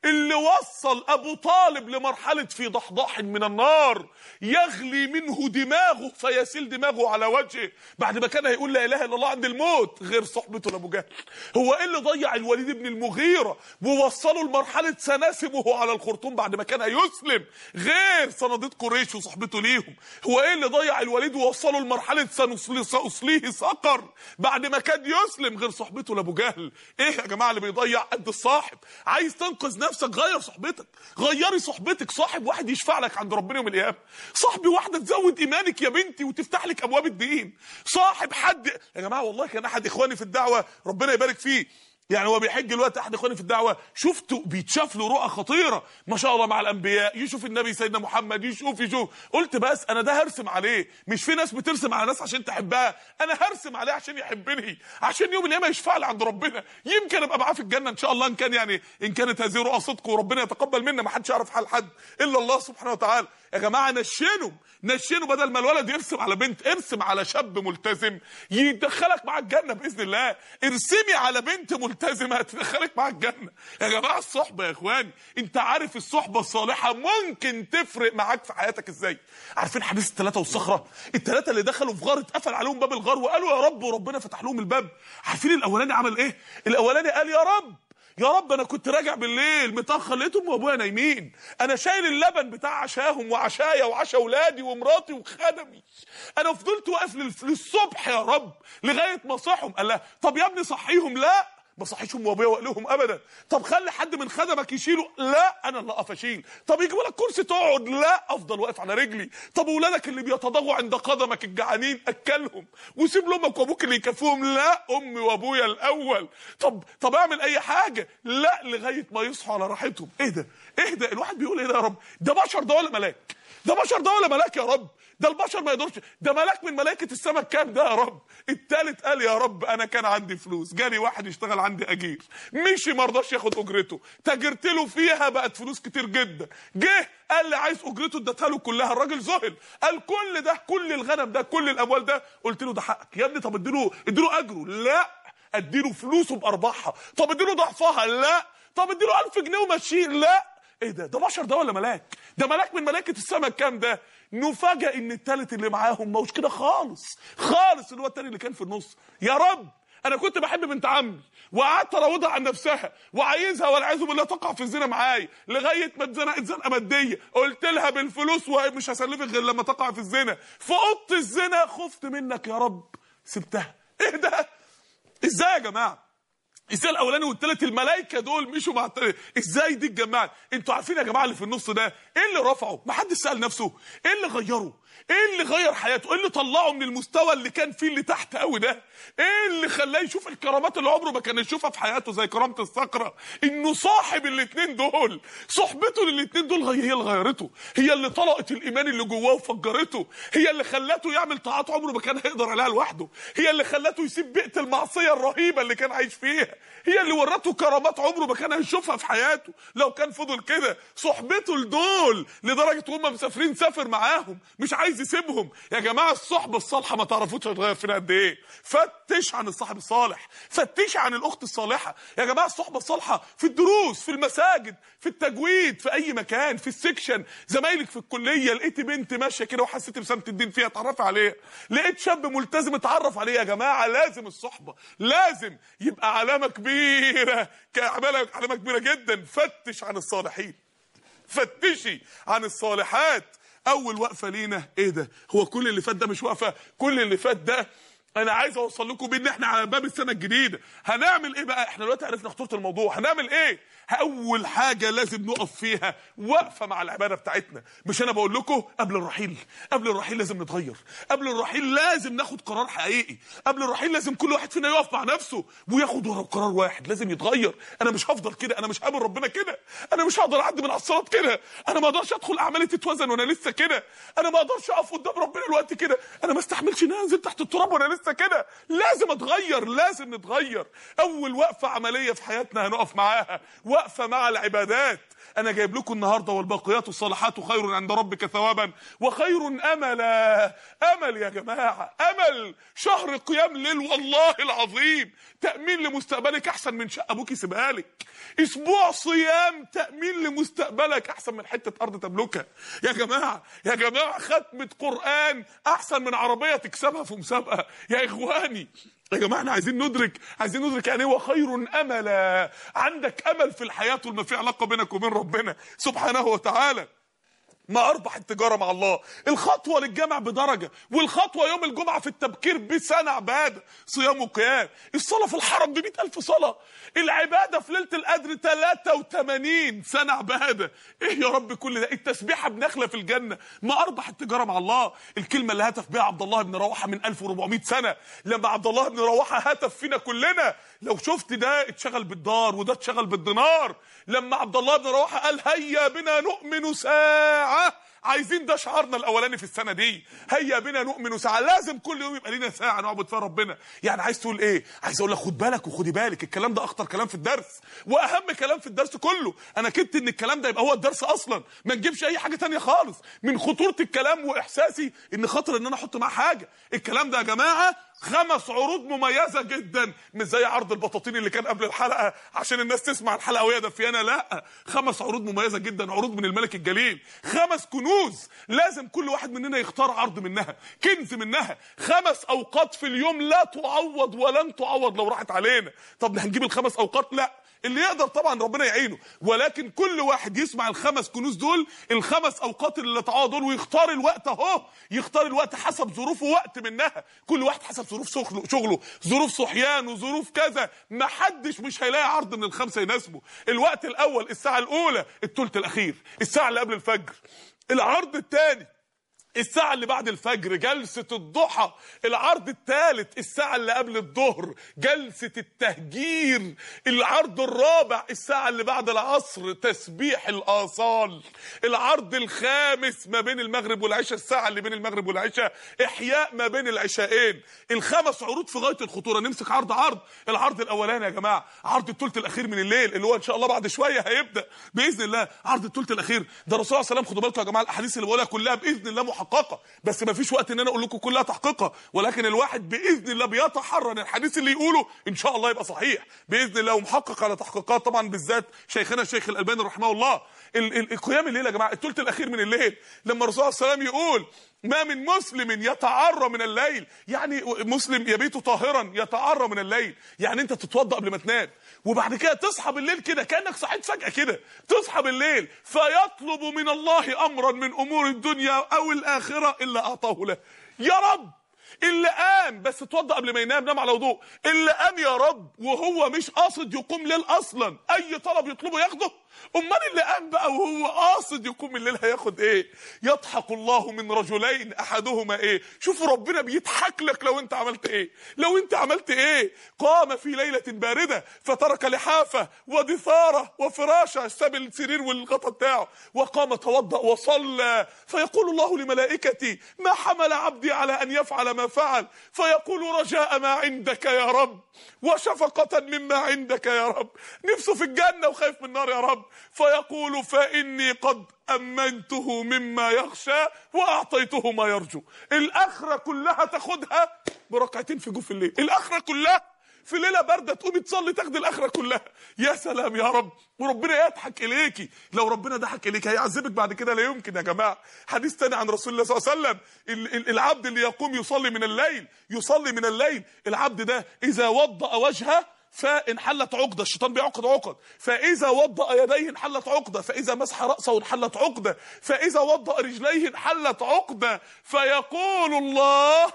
S1: اللي وصل ابو طالب لمرحله في ضحضاح من النار يغلي منه دماغه فيسيل دماغه على وجهه بعد ما كان هيقول لا اله الا الله عند الموت، غير صحبته لابو جهل. هو ايه اللي ضيع الوليد بن المغيره ووصله لمرحله سناسمه على الخرطوم بعد ما كان هيسلم، غير صناديد قريش وصحبته ليهم. هو ايه اللي ضيع الوليد ووصله لمرحله ساصليه سقر بعد ما كان يسلم، غير صحبته لابو جهل. ايه يا جماعه اللي بيضيع قد الصاحب؟ عايز تنقذ نفسك غير صحبتك، غيري صحبتك. صاحب واحد يشفع لك عند ربنا يوم القيامه، صاحبي واحده تزود ايمانك يا بنتي وتفتح لك ابواب الدين. صاحب حد يا جماعه، والله كان احد اخواني في الدعوه ربنا يبارك فيه، يعني هو بيحج الوقت، احد اخواني في الدعوه شفته بيتشاف له رؤى خطيره ما شاء الله مع الانبياء، يشوف النبي سيدنا محمد، يشوف يشوف قلت بس انا ده هرسم عليه. مش في ناس بترسم على ناس عشان تحبها، انا هرسم عليه عشان يحبني، عشان يوم القيامه يشفع لي عند ربنا، يمكن ابقى معاه في الجنه ان شاء الله، ان كان يعني ان كانت هذه رؤى صدق وربنا يتقبل منا، ما حدش يعرف حال حد الا الله سبحانه وتعالى. يا جماعه نشنوا نشنوا، بدل ما الولد يرسم على بنت ارسم على شاب ملتزم يدخلك مع الجنه باذن الله. ارسمي على بنت ملتزمه هتدخلك مع الجنه. يا جماعه الصحبه يا اخواني، انت عارف الصحبه الصالحه ممكن تفرق معاك في حياتك ازاي؟ عارفين حديث الثلاثه والصخره؟ الثلاثه اللي دخلوا في غار اتقفل عليهم باب الغار وقالوا يا رب، وربنا فتح لهم الباب. عارفين الاولاني عمل ايه؟ الاولاني قال يا رب يا رب انا كنت راجع بالليل متاخر لقيتهم وابويا نايمين، انا شايل اللبن بتاع عشاهم وعشايا وعشا اولادي ومراتي وخدمي، انا فضلت واقف للصبح يا رب لغايه ما صحهم. قال لا طب يا ابني صحيهم، لا ما صحيشهم وابويا واقلهم ابدا. طب خلي حد من خدمك يشيله، لا انا اللي اقف اشيل. طب يجيبوا لك كرسي تقعد، لا افضل واقف على رجلي. طب اولادك اللي بيتضاغوا عند قدمك الجعانين اكلهم وسيب لامك وابوك اللي يكفوهم، لا امي وابويا الاول. طب طب اعمل اي حاجه، لا لغايه ما يصحوا على راحتهم. ايه ده ايه ده الواحد بيقول ايه ده يا رب؟ ده بشر ده ولا ملاك؟ ده بشر ده ولا ملاك يا رب؟ ده البشر ما يقدرش، ده ملاك من ملائكه السماء كام ده يا رب؟ التالت قال يا رب انا كان عندي فلوس، جالي واحد يشتغل عندي اجير، مشي ما رضاش ياخد اجرته، تاجرت له فيها بقت فلوس كتير جدا، جه قال لي عايز اجرته اديتها له كلها، الراجل ذهل قال كل ده كل الغنم ده كل الاموال ده، قلت له ده حقك يا ابني، طب اديله اديله اجره، لا اديله فلوسه بارباحها، طب اديله ضعفها، لا طب اديله ألف جنيه ومشيه، لا. ايه ده؟ ده بشر ده ولا ملاك؟ ده ملاك من ملائكه السماء كام ده؟ نفاجئ ان التالت اللي معاهم ما هوش كده خالص خالص، اللي هو التاني اللي كان في النص. يا رب انا كنت بحب بنت عمي وقعدت اراودها عن نفسها وعايزها والعياذ بالله تقع في الزنا معايا لغايه ما اتزنقت زنقه ماديه، قلت لها بالفلوس ومش هسلفك غير لما تقع في الزنا، في اوضه الزنا خفت منك يا رب سبتها. ايه ده؟ ازاي يا جماعه؟ ازاي الاولاني والتالت الملائكه دول مشوا مع التالت؟ ازاي دي اتجمعت؟ انتوا عارفين يا جماعه اللي في النص ده ايه اللي رفعه؟ ما حدش سال نفسه ايه اللي غيره؟ ايه اللي غير حياته؟ ايه اللي طلعه من المستوى اللي كان فيه اللي تحت قوي ده؟ ايه اللي خلاه يشوف الكرامات اللي عمره ما كان يشوفها في حياته زي كرامه الصقره؟ انه صاحب الاثنين دول، صحبته للاثنين دول هي اللي غيرته، هي اللي طلقت الايمان اللي جواه وفجرته، هي اللي خلته يعمل طاعات عمره ما كان هيقدر عليها لوحده، هي اللي خلته يسيب بيئه المعصيه الرهيبه اللي كان عايش فيها، هي اللي ورته كرامات عمره ما كان هيشوفها في حياته لو كان فضل كده. صحبته لدول لدرجه وهم مسافرين سافر معاهم مش عايز يسيبهم. يا جماعه الصحبه الصالحه ما تعرفوش هتغير فينا قد ايه. فتش عن الصاحب الصالح، فتش عن الاخت الصالحه. يا جماعه الصحبه الصالحه في الدروس، في المساجد، في التجويد، في اي مكان، في السكشن، زمايلك في الكليه، لقيت بنت ماشيه كده وحسيت بسمه الدين فيها اتعرفي عليها، لقيت شاب ملتزم اتعرف عليه. يا جماعه لازم الصحبه لازم يبقى علامه كبيره، علامه كبيره جدا. فتش عن الصالحين، فتشي عن الصالحات. اول وقفه لينا ايه ده؟ هو كل اللي فات ده مش وقفه، كل اللي فات ده انا عايز اوصل لكم بان احنا على باب السنه الجديده. هنعمل ايه بقى؟ احنا دلوقتي عرفنا خطوره الموضوع، هنعمل ايه؟ اول حاجه لازم نقف فيها وقفه مع العباده بتاعتنا. مش انا بقول لكم قبل الرحيل، قبل الرحيل لازم نتغير، قبل الرحيل لازم ناخد قرار حقيقي، قبل الرحيل لازم كل واحد فينا يقف مع نفسه وياخد ورا قرار واحد، لازم يتغير. انا مش هفضل كده، انا مش قابل ربنا كده، انا مش هقدر اعدي من على الصراط كده، انا ما اقدرش ادخل اعمالي تتوزن وانا لسه كده، انا ما اقدرش اقف قدام ربنا الوقت كده، انا ما استحملش ان انزل تحت التراب وانا لسه لسه كده، لازم اتغير، لازم نتغير. اول وقفه عمليه في حياتنا هنقف معاها وقفه مع العبادات. انا جايب لكم النهارده والباقيات الصالحات خير عند ربك ثوابا وخير املا. امل يا جماعه، امل. شهر قيام ليل والله العظيم تامين لمستقبلك احسن من شقه ابوك يسيبها لك. اسبوع صيام تامين لمستقبلك احسن من حته ارض تملكها. يا جماعه يا جماعه ختمه قران احسن من عربيه تكسبها في مسابقه. يا اخواني يا جماعه احنا عايزين ندرك عايزين ندرك يعني ايه وخير املا. عندك امل في الحياه طول ما في علاقه بينك وبين ربنا سبحانه وتعالى. ما اربح التجاره مع الله. الخطوه للجامع بدرجه، والخطوه يوم الجمعه في التبكير بسنه عباده، صيام وقيام. الصلاه في الحرم ب مئة ألف صلاه. العباده في ليله القدر ثلاثة وثمانين سنه عباده. ايه يا رب كل ده؟ التسبيحه بنخله في الجنه. ما اربح التجاره مع الله. الكلمه اللي هتف بها عبد الله بن رواحه من ألف وأربعمئة سنه، لما عبد الله بن رواحه هتف فينا كلنا. لو شفت ده اتشغل بالدار وده اتشغل بالدينار. لما عبد الله بن رواحه قال هيا بنا نؤمن ساعه، عايزين ده شعارنا الاولاني في السنه دي. هيا بنا نؤمن ساعه. لازم كل يوم يبقى لنا ساعه نعبد فيها ربنا. يعني عايز تقول ايه؟ عايز اقول لك خد بالك وخدي بالك، الكلام ده اخطر كلام في الدرس واهم كلام في الدرس كله. انا كنت ان الكلام ده يبقى هو الدرس اصلا، ما نجيبش اي حاجه تانية خالص. من خطوره الكلام واحساسي ان خطر ان انا احط معاه حاجه. الكلام ده يا جماعه خمس عروض مميزه جدا، مش زي عرض البطاطين اللي كان قبل الحلقه عشان الناس تسمع الحلقه وهي دفيانه. لا، خمس عروض مميزه جدا، عروض من الملك الجليل، خمس كنوز لازم كل واحد مننا يختار عرض منها، كنز منها. خمس اوقات في اليوم لا تعوض ولن تعوض لو راحت علينا. طب هنجيب الخمس اوقات؟ لا، اللي يقدر طبعا ربنا يعينه، ولكن كل واحد يسمع الخمس كنوز دول، الخمس اوقات اللي تعوض دول، ويختار الوقت اهو، يختار الوقت حسب ظروفه، وقت منها. كل واحد حسب ظروف شغله شغله ظروف صحيان وظروف كذا. ما حدش مش هيلاقي عرض من الخمسه يناسبه. الوقت الاول الساعه الاولى، الثلث الاخير، الساعه اللي قبل الفجر. العرض الثاني الساعة اللي بعد الفجر، جلسة الضحى. العرض الثالث الساعة اللي قبل الظهر، جلسة التهجير. العرض الرابع الساعة اللي بعد العصر، تسبيح الآصال. العرض الخامس ما بين المغرب والعشاء، الساعة اللي بين المغرب والعشاء، إحياء ما بين العشاءين. الخمس عروض في غاية الخطورة. نمسك عرض عرض. العرض الأولاني يا جماعة عرض الثلث الأخير من الليل، اللي هو إن شاء الله بعد شوية هيبدأ بإذن الله. عرض الثلث الأخير ده الرسول صلى الله عليه وسلم، خدوا بالكم يا جماعة، الأحاديث اللي بقولها كلها بإذن الله محققة، بس ما فيش وقت ان انا اقول لكم كلها تحقيقها، ولكن الواحد باذن الله بيتحرى ان الحديث اللي يقوله ان شاء الله يبقى صحيح باذن الله ومحقق على تحقيقات طبعا، بالذات شيخنا الشيخ الالباني رحمه الله. القيام الليل يا جماعه، الثلث الاخير من الليل، لما الرسول صلى الله عليه وسلم يقول ما من مسلم يتعرى من الليل، يعني مسلم يبيت طاهرا يتعرى من الليل، يعني انت تتوضا قبل ما تنام وبعد كده تصحى بالليل كده كانك صحيت فجاه كده، تصحى بالليل فيطلب من الله امرا من امور الدنيا او الاخره الا اعطاه له. يا رب اللي قام بس اتوضى قبل ما ينام، نام على وضوء، اللي قام يا رب وهو مش قاصد يقوم ليل اصلا، اي طلب يطلبه ياخده، امال اللي قام بقى وهو قاصد يقوم الليل هياخد ايه؟ يضحك الله من رجلين احدهما ايه؟ شوفوا ربنا بيضحك لك لو انت عملت ايه، لو انت عملت ايه؟ قام في ليله بارده فترك لحافه ودثاره وفراشه، ساب السرير والغطا بتاعه وقام توضأ وصلى، فيقول الله لملائكتي ما حمل عبدي على ان يفعل ما فعل، فيقول رجاء ما عندك يا رب وشفقة مما عندك يا رب، نفسه في الجنة وخايف من النار يا رب، فيقول فإني قد أمنته مما يخشى وأعطيته ما يرجو. الآخرة كلها تاخدها بركعتين في جوف الليل، الآخرة كلها في ليله بارده تقومي تصلي تاخدي الاخره كلها. يا سلام يا رب، وربنا يضحك اليكي. لو ربنا ضحك اليكي هيعذبك بعد كده، لا يمكن يا جماعه. حديث تاني عن رسول الله صلى الله عليه وسلم، العبد اللي يقوم يصلي من الليل، يصلي من الليل، العبد ده اذا وضأ وجهه فانحلت عقده، الشيطان بيعقد عقد، فاذا وضأ يديه انحلت عقده، فاذا مسح راسه انحلت عقده، فاذا وضأ رجليه انحلت عقده، فيقول الله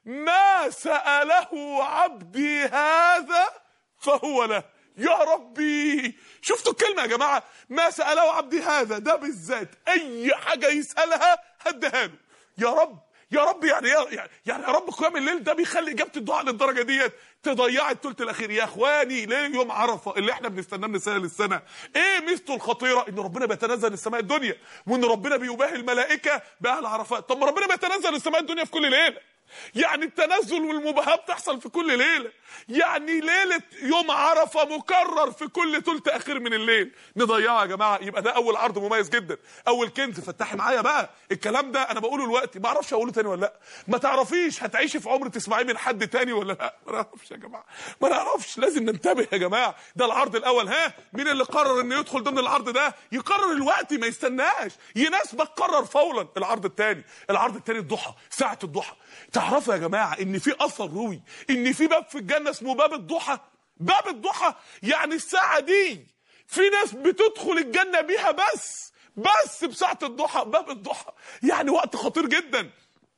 S1: ما سأله عبدي هذا فهو له. يا ربي، شفتوا الكلمة يا جماعة؟ ما سأله عبدي هذا، ده بالذات أي حاجة يسألها هديها له. يا رب يا رب، يعني يا يعني يا رب قيام الليل ده بيخلي إجابة الدعاء للدرجة ديت تضيع الثلث الأخير. يا إخواني، ليه يوم عرفة اللي إحنا بنستناه من سنة للسنة؟ إيه ميزته الخطيرة؟ إن ربنا بيتنزل السماء الدنيا، وإن ربنا بيباهي الملائكة بأهل عرفات. طب ما ربنا بيتنزل السماء الدنيا في كل ليلة، يعني التنزل والمباهاة بتحصل في كل ليلة، يعني ليلة يوم عرفة مكرر في كل ثلث اخير من الليل نضيعه يا جماعة. يبقى ده اول عرض مميز جدا، اول كنز. فتحي معايا بقى الكلام ده، انا بقوله دلوقتي ما اعرفش اقوله تاني ولا لا، ما تعرفيش هتعيشي في عمر تسمعيه من حد تاني ولا لا، ما نعرفش يا جماعة، ما نعرفش، لازم ننتبه يا جماعة. ده العرض الاول. ها مين اللي قرر انه يدخل ضمن العرض ده؟ يقرر الوقت، ما يستناش، يناسبك قرر فورا. العرض الثاني، العرض الثاني الضحى، ساعة الضحى. تعرفوا يا جماعة ان في اثر روي ان في باب في الجنة اسمه باب الضحى؟ باب الضحى يعني الساعة دي في ناس بتدخل الجنة بيها بس بس بساعة الضحى. باب الضحى يعني وقت خطير جدا.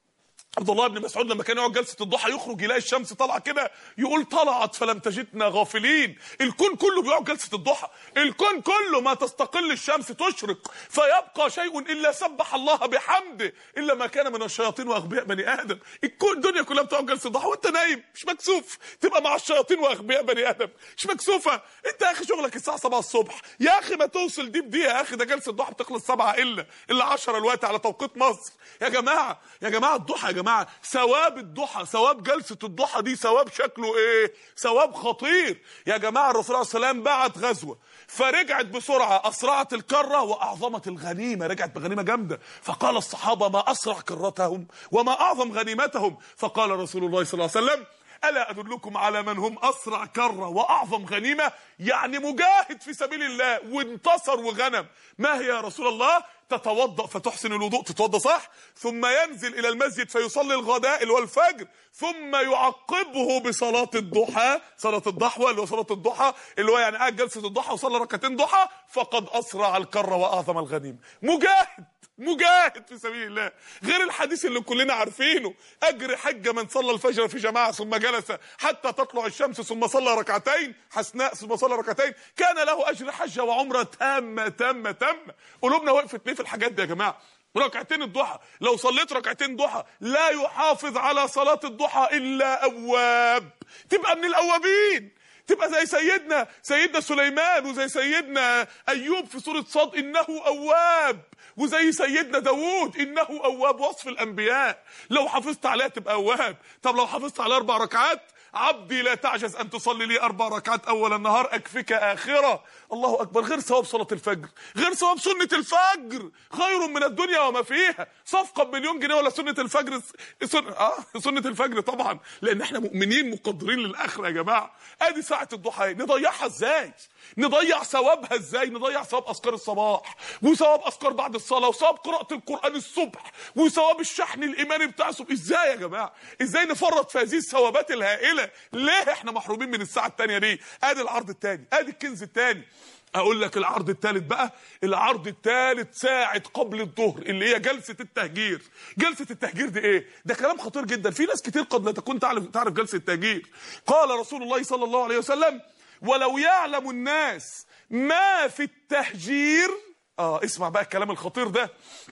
S1: عبد الله بن مسعود لما كان يقعد جلسه الضحى يخرج يلاقي الشمس طالعه كده، يقول طلعت فلم تجدنا غافلين. الكون كله بيقعد جلسه الضحى، الكون كله ما تستقل الشمس تشرق فيبقى شيء الا سبح الله بحمده الا ما كان من الشياطين واغبياء بني ادم. الكون الدنيا كلها بتقعد جلسه الضحى وانت نايم مش مكسوف تبقى مع الشياطين واغبياء بني ادم، مش مكسوفه. انت يا اخي شغلك الساعه سبعة الصبح يا اخي، ما توصل دي بدي يا اخي. ده جلسه الضحى بتخلص سبعة الا الا عشرة الوقت على توقيت مصر. يا جماعه يا جماعه الضحى يا جماعه، ثواب الضحى، ثواب جلسه الضحى دي ثواب شكله ايه؟ ثواب خطير يا جماعه. الرسول عليه الصلاه والسلام بعت غزوه فرجعت بسرعه، اسرعت الكره واعظمت الغنيمه، رجعت بغنيمه جامده. فقال الصحابه ما اسرع كرتهم وما اعظم غنيمتهم. فقال رسول الله صلى الله عليه وسلم الا ادلكم على من هم اسرع كره واعظم غنيمه؟ يعني مجاهد في سبيل الله وانتصر وغنم. ما هي يا رسول الله؟ تتوضا فتحسن الوضوء، تتوضا صح، ثم ينزل الى المسجد فيصلي الغداء اللي هو الفجر، ثم يعقبه بصلاه الضحى، صلاه الضحوه اللي هو صلاه الضحى اللي هو يعني قاعد جلسه الضحى وصلى ركعتين ضحى، فقد اسرع الكره واعظم الغنيمه. مجاهد مجاهد في سبيل الله. غير الحديث اللي كلنا عارفينه، اجر حج من صلى الفجر في جماعه ثم جلس حتى تطلع الشمس ثم صلى ركعتين حسناء ثم صلى ركعتين كان له اجر حجه وعمره تامه تامه تامه. قلوبنا وقفت ليه في الحاجات دي يا جماعه؟ ركعتين الضحى، لو صليت ركعتين ضحى لا يحافظ على صلاه الضحى الا اواب، تبقى من الاوابين، تبقى زي سيدنا سيدنا سليمان وزي سيدنا ايوب في سوره صاد انه اواب، وزي سيدنا داوود انه اواب، وصف الانبياء. لو حافظت عليها تبقى اواب. طب لو حافظت على اربع ركعات، عبدي لا تعجز ان تصلي لي اربع ركعات اول النهار اكفك اخره. الله اكبر. غير ثواب صلاه الفجر، غير ثواب سنه الفجر، خير من الدنيا وما فيها. صفقه بمليون جنيه ولا سنه الفجر؟ سن... اه سنه الفجر طبعا، لان احنا مؤمنين مقدرين للاخره يا جماعه. ادي ساعه الضحى، نضيعها ازاي؟ نضيع ثوابها ازاي؟ نضيع ثواب اذكار الصباح وثواب اذكار بعد الصلاه وثواب قراءه القران الصبح وثواب الشحن الايماني بتاع الصبح. ازاي يا جماعه؟ ازاي نفرط في هذه الثوابات الهائله؟ ليه احنا محرومين من الساعه الثانيه دي؟ ادي العرض الثاني، ادي الكنز الثاني. اقول لك العرض الثالث بقى، العرض الثالث ساعه قبل الظهر اللي هي جلسه التهجير. جلسه التهجير دي ايه؟ ده كلام خطير جدا، في ناس كتير قد لا تكون تعرف تعرف جلسه التهجير. قال رسول الله صلى الله عليه وسلم ولو يعلم الناس ما في التهجير، اه اسمع بقى الكلام الخطير ده،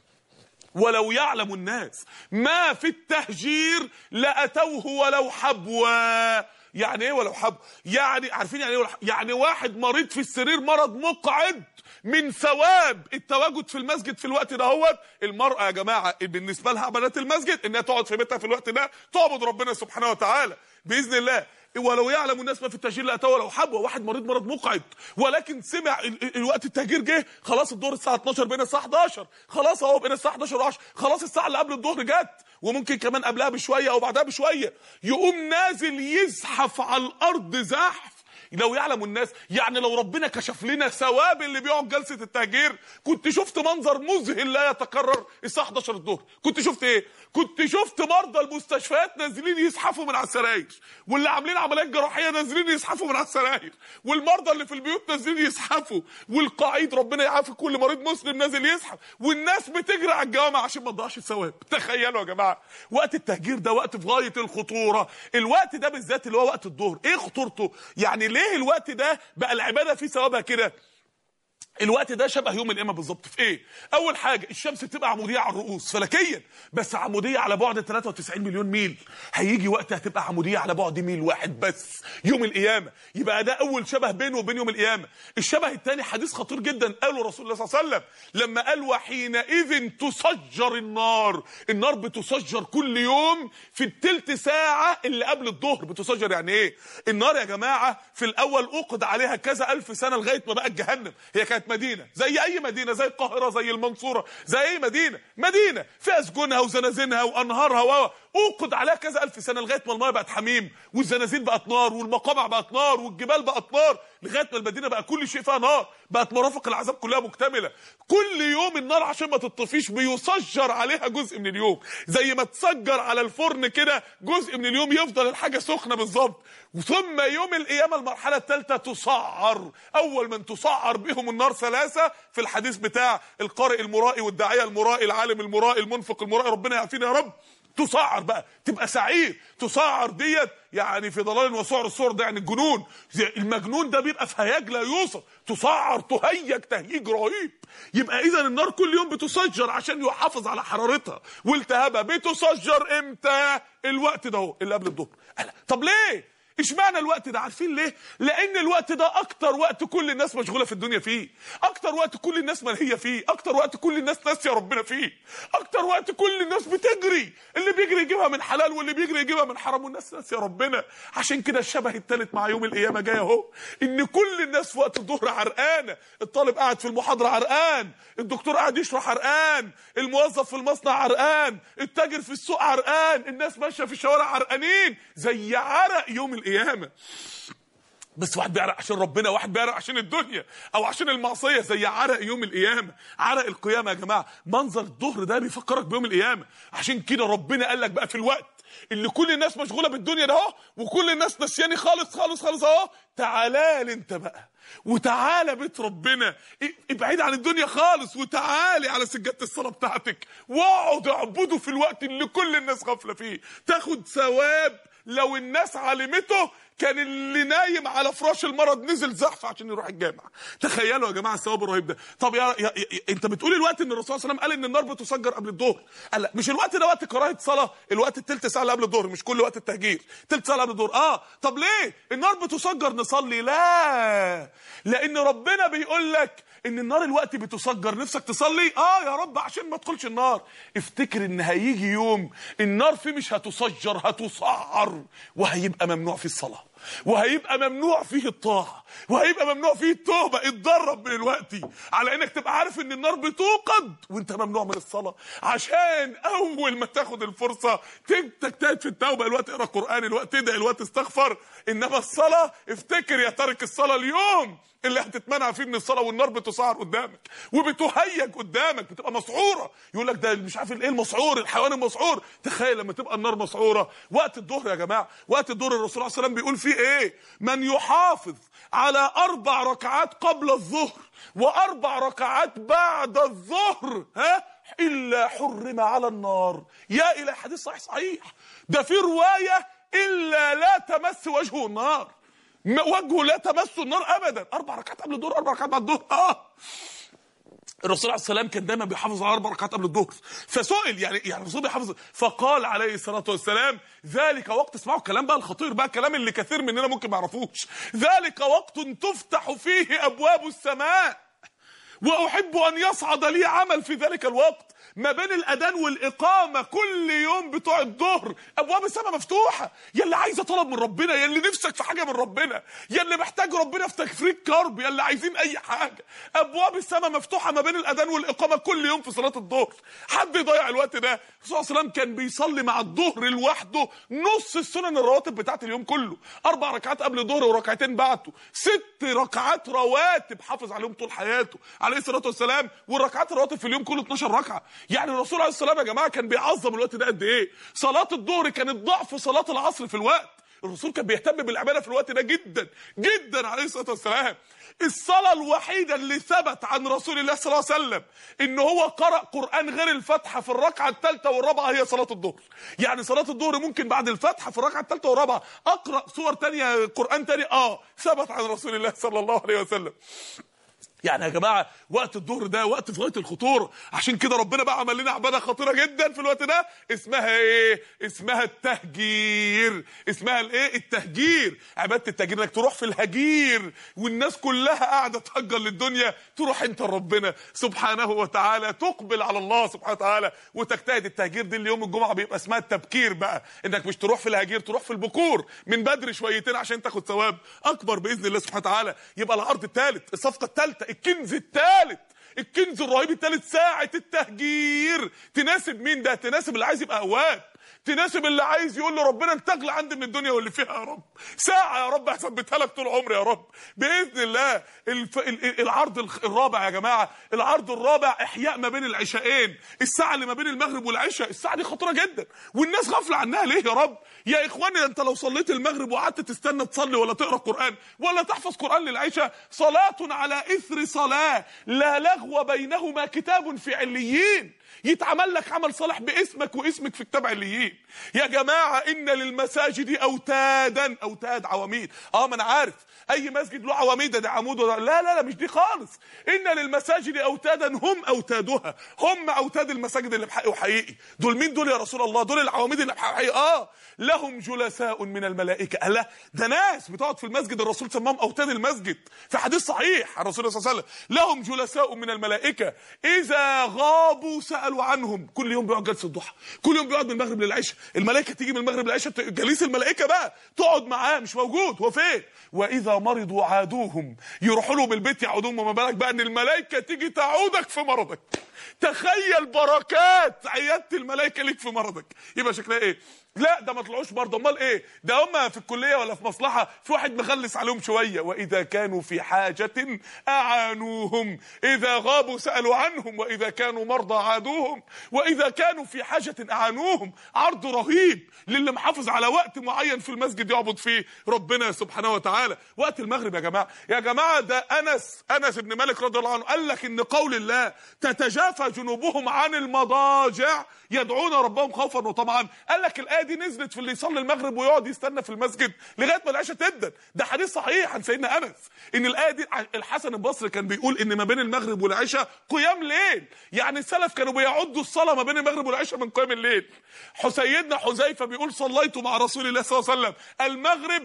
S1: ولو يعلم الناس ما في التهجير لأتوه ولو حبوا. يعني ايه ولو حبوا؟ يعني عارفين يعني ايه ولو حبوا؟ يعني واحد مريض في السرير مرض مقعد، من ثواب التواجد في المسجد في الوقت ده هو المرأة يا جماعة بالنسبة لها عبادات المسجد انها تقعد في بيتها في الوقت ده تعبد ربنا سبحانه وتعالى بإذن الله. ولو يعلم الناس ما في التهجير لأتوه ولو حبوا. واحد مريض مرض مقعد ولكن سمع الوقت التهجير جه، خلاص الظهر الساعه اتناشر بين الساعه حداشر، خلاص اهو بين الساعه حداشر وعشرة، خلاص الساعه اللي قبل الظهر جت وممكن كمان قبلها بشويه او بعدها بشويه، يقوم نازل يزحف على الارض زحف. لو يعلم الناس يعني لو ربنا كشف لنا ثواب اللي بيقعد جلسه التهجير، كنت شفت منظر مذهل لا يتكرر الساعه حداشر الظهر. كنت شفت ايه؟ كنت شفت مرضى المستشفيات نازلين يزحفوا من على السراير، واللي عاملين عمليات جراحيه نازلين يزحفوا من على السراير، والمرضى اللي في البيوت نازلين يزحفوا، والقاعد ربنا يعافي كل مريض مسلم نازل يزحف، والناس بتجري على الجوامع عشان ما تضيعش الثواب. تخيلوا يا جماعه، وقت التهجير ده وقت في غايه الخطوره. الوقت ده بالذات اللي هو وقت الظهر، ايه خطورته؟ يعني ليه الوقت ده بقى العباده فيه ثوابها كده؟ الوقت ده شبه يوم القيامه بالظبط في ايه؟ اول حاجه الشمس بتبقى عموديه على الرؤوس فلكيا، بس عموديه على بعد ثلاثة وتسعين مليون ميل. هيجي وقت هتبقى عموديه على بعد ميل واحد بس، يوم القيامه. يبقى ده اول شبه بينه وبين يوم القيامه. الشبه الثاني حديث خطير جدا قاله رسول الله صلى الله عليه وسلم لما قال وحينئذ تسجر النار. النار بتسجر كل يوم في الثلث ساعه اللي قبل الظهر. بتسجر يعني ايه؟ النار يا جماعه في الاول اوقد عليها كذا الف سنه لغايه ما بقت جهنم. هي كانت مدينه زي اي مدينه، زي القاهره زي المنصوره زي اي مدينه، مدينه فيها سجونها وزنازينها وانهارها و اوقد عليها كذا الف سنه لغايه ما المايه بقت حميم والزنازين بقت نار والمقامع بقت نار والجبال بقت نار، لغايه ما المدينه بقى كل شيء فيها نار، بقت مرافق العذاب كلها مكتمله. كل يوم النار عشان ما تطفيش بيسجر عليها جزء من اليوم، زي ما تسجر على الفرن كده جزء من اليوم يفضل الحاجه سخنه بالظبط. ثم يوم القيامه المرحله الثالثه تسعر. اول من تسعر بهم النار ثلاثه في الحديث بتاع القارئ المرائي والداعيه المرائي العالم المرائي المنفق المرائي، ربنا يعافينا يا رب. تسعر بقى تبقى سعير. تسعر ديت يعني في ضلال وسعر الصور، ده يعني الجنون. المجنون ده بيبقى في هياج لا يوصف. تسعر تهيج تهييج رهيب. يبقى اذا النار كل يوم بتسجر عشان يحافظ على حرارتها والتهابها. بتسجر امتى؟ الوقت ده هو اللي قبل الظهر. طب ليه؟ اشمعنى الوقت ده؟ عارفين ليه؟ لان الوقت ده اكتر وقت كل الناس مشغوله في الدنيا فيه، اكتر وقت كل الناس ملهيه فيه، اكتر وقت كل الناس ناسيه ربنا فيه، اكتر وقت كل الناس بتجري، اللي بيجري يجيبها من حلال واللي بيجري يجيبها من حرام، والناس ناسيه ربنا. عشان كده الشبه الثالث مع يوم القيامه جاي اهو، ان كل الناس في وقت الظهر عرقانه، الطالب قاعد في المحاضره عرقان، الدكتور قاعد يشرح عرقان، الموظف في المصنع عرقان، التاجر في السوق عرقان، الناس ماشيه في الشوارع عرقانين زي عرق يوم القيامه. قيامة. بس واحد بيعرق عشان ربنا، واحد بيعرق عشان الدنيا او عشان المعصيه، زي عرق يوم القيامه. عرق القيامه يا جماعه، منظر الظهر ده بيفكرك بيوم القيامه. عشان كده ربنا قال لك بقى في الوقت اللي كل الناس مشغوله بالدنيا ده اهو، وكل الناس نسياني خالص خالص خالص اهو، تعالى لي انت بقى وتعالى بيت ربنا، ابعد عن الدنيا خالص وتعالي على سجاده الصلاه بتاعتك واقعد اعبده في الوقت اللي كل الناس غافله فيه. تاخد ثواب لو الناس علمته كان اللي نايم على فراش المرض نزل زحف عشان يروح الجامع. تخيلوا يا جماعه الثواب الرهيب ده. طب يا, يا, يا انت بتقول الوقت ان الرسول صلى الله عليه وسلم قال ان النار بتسجر قبل الظهر. قال لا، مش الوقت ده وقت كراهه صلاه، الوقت الثلث ساعه اللي قبل الظهر، مش كل وقت التهجير، ثلث ساعه قبل الظهر. اه طب ليه النار بتسجر نصلي؟ لا، لان ربنا بيقول لك ان النار الوقت بتسجر، نفسك تصلي؟ اه يا رب عشان ما تدخلش النار. افتكر ان هيجي يوم النار فيه مش هتسجر، هتسعر، وهيبقى ممنوع فيه الصلاه، وهيبقى ممنوع فيه الطاعه، وهيبقى ممنوع فيه التوبه. اتدرب من الوقت على انك تبقى عارف ان النار بتوقد وانت ممنوع من الصلاه، عشان اول ما تاخد الفرصه تجتهد في التوبه. الوقت اقرا قران، الوقت ادعي، الوقت استغفر. انما الصلاه افتكر يا تارك الصلاه اليوم اللي هتتمنع فيه من الصلاه والنار بتسعر قدامك وبتهيج قدامك، بتبقى مسعوره. يقول لك ده مش عارف ايه المسعور، الحيوان المسعور. تخيل لما تبقى النار مسعوره. وقت الظهر يا جماعه، وقت الظهر الرسول صلى الله عليه وسلم بيقول فيه ايه؟ من يحافظ على اربع ركعات قبل الظهر واربع ركعات بعد الظهر ها الا حرم على النار. يا الى حديث صحيح صحيح. ده في روايه الا لا تمس وجهه النار، وجهه لا تمس النار ابدا. اربع ركعات قبل الظهر، اربع ركعات بعد الظهر. اه الرسول عليه السلام كان دايما بيحافظ على اربع ركعات قبل الظهر. فسئل يعني يعني الرسول بيحافظ، فقال عليه الصلاه والسلام ذلك وقت، اسمعوا الكلام بقى الخطير بقى، الكلام اللي كثير مننا ممكن ما يعرفوش. ذلك وقت تفتح فيه ابواب السماء واحب ان يصعد لي عمل في ذلك الوقت. ما بين الاذان والاقامه كل يوم بتوع الظهر ابواب السماء مفتوحه. يا اللي عايزه طلب من ربنا، يا اللي نفسك في حاجه من ربنا، يا اللي محتاج ربنا في تفريج كرب، يا اللي عايزين اي حاجه، ابواب السماء مفتوحه ما بين الاذان والاقامه كل يوم في صلاه الظهر. حد يضيع الوقت ده؟ الرسول صلى الله عليه وسلم كان بيصلي مع الظهر لوحده نص السنن الرواتب بتاعت اليوم كله، اربع ركعات قبل الظهر وركعتين بعده، ست ركعات رواتب حافظ عليهم طول حياته عليه الصلاه والسلام. والركعات الرواتب في اليوم كله اتناشر ركعه. يعني الرسول عليه السلام يا جماعه كان بيعظم الوقت ده قد ايه؟ صلاه الظهر كانت ضعف صلاه العصر في الوقت. الرسول كان بيهتم بالعباده في الوقت ده جدا جدا عليه الصلاه والسلام. الصلاه الوحيده اللي ثبت عن رسول الله صلى الله عليه وسلم ان هو قرأ قرآن غير الفاتحه في الركعه الثالثه والرابعه هي صلاه الظهر. يعني صلاه الظهر ممكن بعد الفاتحه في الركعه الثالثه والرابعه اقرأ سور ثانيه قرآن ثاني، اه ثبت عن رسول الله صلى الله عليه وسلم. يعني يا جماعه وقت الظهر ده وقت في غايه الخطوره، عشان كده ربنا بقى عمل لنا عباده خطيره جدا في الوقت ده، اسمها ايه؟ اسمها التهجير. اسمها الايه؟ التهجير. عباده التهجير انك تروح في الهجير والناس كلها قاعده تهجر للدنيا، تروح انت لربنا سبحانه وتعالى، تقبل على الله سبحانه وتعالى وتجتهد. التهجير دي اليوم الجمعه بيبقى اسمها التبكير بقى، انك مش تروح في الهجير، تروح في البكور من بدري شويتين عشان تاخد ثواب اكبر باذن الله سبحانه وتعالى. يبقى العرض الثالث، الصفقه الثالثه، الكنز الثالث، الكنز الرهيب الثالث، ساعة التهجير. تناسب مين ده؟ تناسب اللي عايز يبقى أواب، تناسب اللي عايز يقول له ربنا انت اغلى عندي من الدنيا واللي فيها يا رب. ساعة يا رب هثبتها لك طول عمري يا رب بإذن الله. الف... العرض الرابع يا جماعة، العرض الرابع إحياء ما بين العشاءين، الساعة اللي ما بين المغرب والعشاء. الساعة دي خطيرة جدا والناس غافلة عنها ليه يا رب؟ يا إخواني انت لو صليت المغرب وقعدت تستنى تصلي ولا تقرأ قرآن ولا تحفظ قرآن للعشاء، صلاة على إثر صلاة لا لغو بينهما كتاب في عليين. يتعمل لك عمل صالح باسمك واسمك في كتاب عليين. يا جماعه ان للمساجد اوتادا، اوتاد عواميد. اه ما انا عارف اي مسجد له عواميد ده عمود، لا لا لا مش دي خالص. ان للمساجد اوتادا هم اوتادها، هم اوتاد المساجد اللي بحقيقي وحقيقي. دول مين دول يا رسول الله؟ دول العواميد اللي بحقيقي. اه لهم جلساء من الملائكه. لا ده ناس بتقعد في المسجد، الرسول سماهم اوتاد المسجد في حديث صحيح الرسول صلى الله عليه وسلم. لهم جلساء من الملائكه اذا غابوا سالوا عنهم. كل يوم بيقعد جلسه الضحى، كل يوم بيقعد من المغرب للعشاء. الملائكه تيجي من المغرب للعشاء، جليس الملائكه بقى تقعد معاه، مش موجود، هو فين؟ واذا مرضوا عادوهم، يروحوا له بالبيت يعودون. وما بالك بقى ان الملائكه تيجي تعودك في مرضك. تخيل بركات عياده الملائكه ليك في مرضك، يبقى شكلها ايه؟ لا ده ما طلعوش برضه، امال ايه؟ ده هم في الكليه ولا في مصلحه، في واحد مخلص عليهم شويه. واذا كانوا في حاجه اعانوهم، اذا غابوا سالوا عنهم، واذا كانوا مرضى عادوهم، واذا كانوا في حاجه اعانوهم. عرض رهيب للي محافظ على وقت معين في المسجد يعبد فيه ربنا سبحانه وتعالى. وقت المغرب يا جماعه، يا جماعه ده انس انس بن مالك رضي الله عنه قال لك ان قول الله تتجافى جنوبهم عن المضاجع يدعون ربهم خوفا وطمعا، قال لك الايه دي نزلت في اللي يصلي المغرب ويقعد يستنى في المسجد لغايه ما العشاء تبدا. ده حديث صحيح عن سيدنا انس ان الايه دي. الحسن البصري كان بيقول ان ما بين المغرب والعشاء قيام ليل، يعني السلف كانوا بيعدوا الصلاه ما بين المغرب والعشاء من قيام الليل. سيدنا حذيفه بيقول صليت مع رسول الله صلى الله عليه وسلم المغرب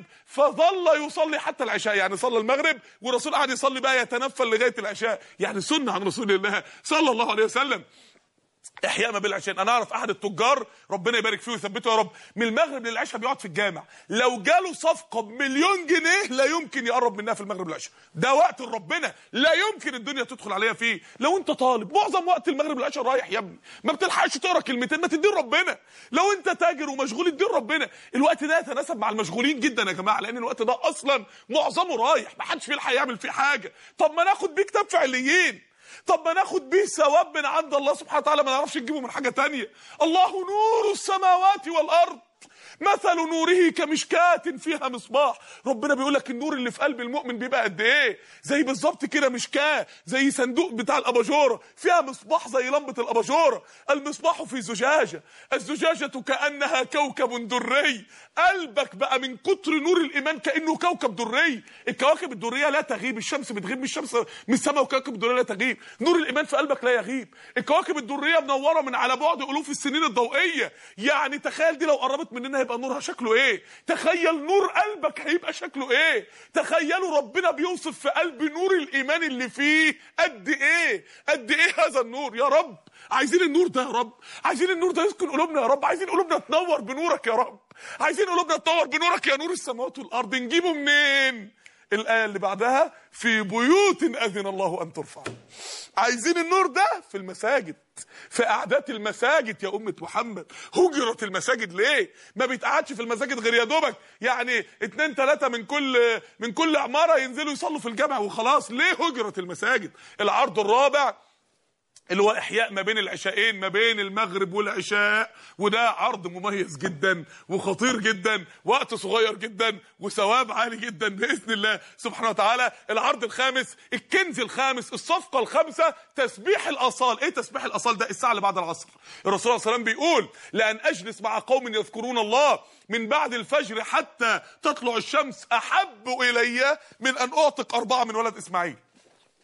S1: فظل يصلي حتى العشاء، يعني صلى المغرب والرسول قعد يصلي بقى يتنفل لغايه العشاء، يعني سنه عن رسول الله صلى الله عليه وسلم. احياء ما بين العشاء. انا اعرف احد التجار ربنا يبارك فيه ويثبته يا رب، من المغرب للعشاء بيقعد في الجامع، لو جاله صفقه بمليون جنيه لا يمكن يقرب منها في المغرب للعشاء. ده وقت ربنا لا يمكن الدنيا تدخل عليها فيه. لو انت طالب معظم وقت المغرب للعشاء رايح يا ابني، ما بتلحقش تقرا كلمتين، ما تدين ربنا. لو انت تاجر ومشغول ادين ربنا. الوقت ده يتناسب مع المشغولين جدا يا جماعه، لان الوقت ده اصلا معظمه رايح، ما حدش بيلحق يعمل فيه حاجه. طب ما ناخد بيه كتاب في عليين، طب ما ناخد بيه ثواب من عند الله سبحانه وتعالى ما نعرفش نجيبه من حاجه تانية. الله نور السماوات والارض مثل نوره كمشكاة فيها مصباح. ربنا بيقول لك النور اللي في قلب المؤمن بيبقى قد ايه؟ زي بالظبط كده مشكاة، زي صندوق بتاع الاباجوره فيها مصباح زي لمبه الاباجوره. المصباح في زجاجه، الزجاجه كانها كوكب دري. قلبك بقى من كتر نور الايمان كانه كوكب دري. الكواكب الدريه لا تغيب، الشمس بتغيب من الشمس من السماء، وكواكب الدريه لا تغيب. نور الايمان في قلبك لا يغيب. الكواكب الدريه منوره من على بعد الوف السنين الضوئيه، يعني تخيل دي لو قربت مننا هيبقى نورها شكله ايه؟ تخيل نور قلبك هيبقى شكله ايه؟ تخيلوا ربنا بيوصف في قلب نور الايمان اللي فيه قد ايه؟ قد ايه هذا النور يا رب؟ عايزين النور ده يا رب، عايزين النور ده يسكن قلوبنا يا رب، عايزين قلوبنا تنور بنورك يا رب، عايزين قلوبنا تنور بنورك يا نور السماوات والارض. نجيبه منين؟ الآية اللي بعدها في بيوت أذن الله أن ترفع. عايزين النور ده في المساجد، في قعدات المساجد يا أمة محمد. هجرت المساجد ليه؟ ما بيتقعدش في المساجد غير يا دوبك يعني اتنين تلاتة من كل من كل عمارة ينزلوا يصلوا في الجامع وخلاص. ليه هجرت المساجد؟ العرض الرابع اللي هو احياء ما بين العشاءين، ما بين المغرب والعشاء، وده عرض مميز جدا وخطير جدا، وقت صغير جدا وثواب عالي جدا باذن الله سبحانه وتعالى. العرض الخامس، الكنز الخامس، الصفقه الخامسه، تسبيح الاصال. ايه تسبيح الاصال ده؟ الساعه اللي بعد العصر. الرسول صلى الله عليه وسلم بيقول لان اجلس مع قوم يذكرون الله من بعد الفجر حتى تطلع الشمس احب الي من ان اعتق اربعه من ولد اسماعيل.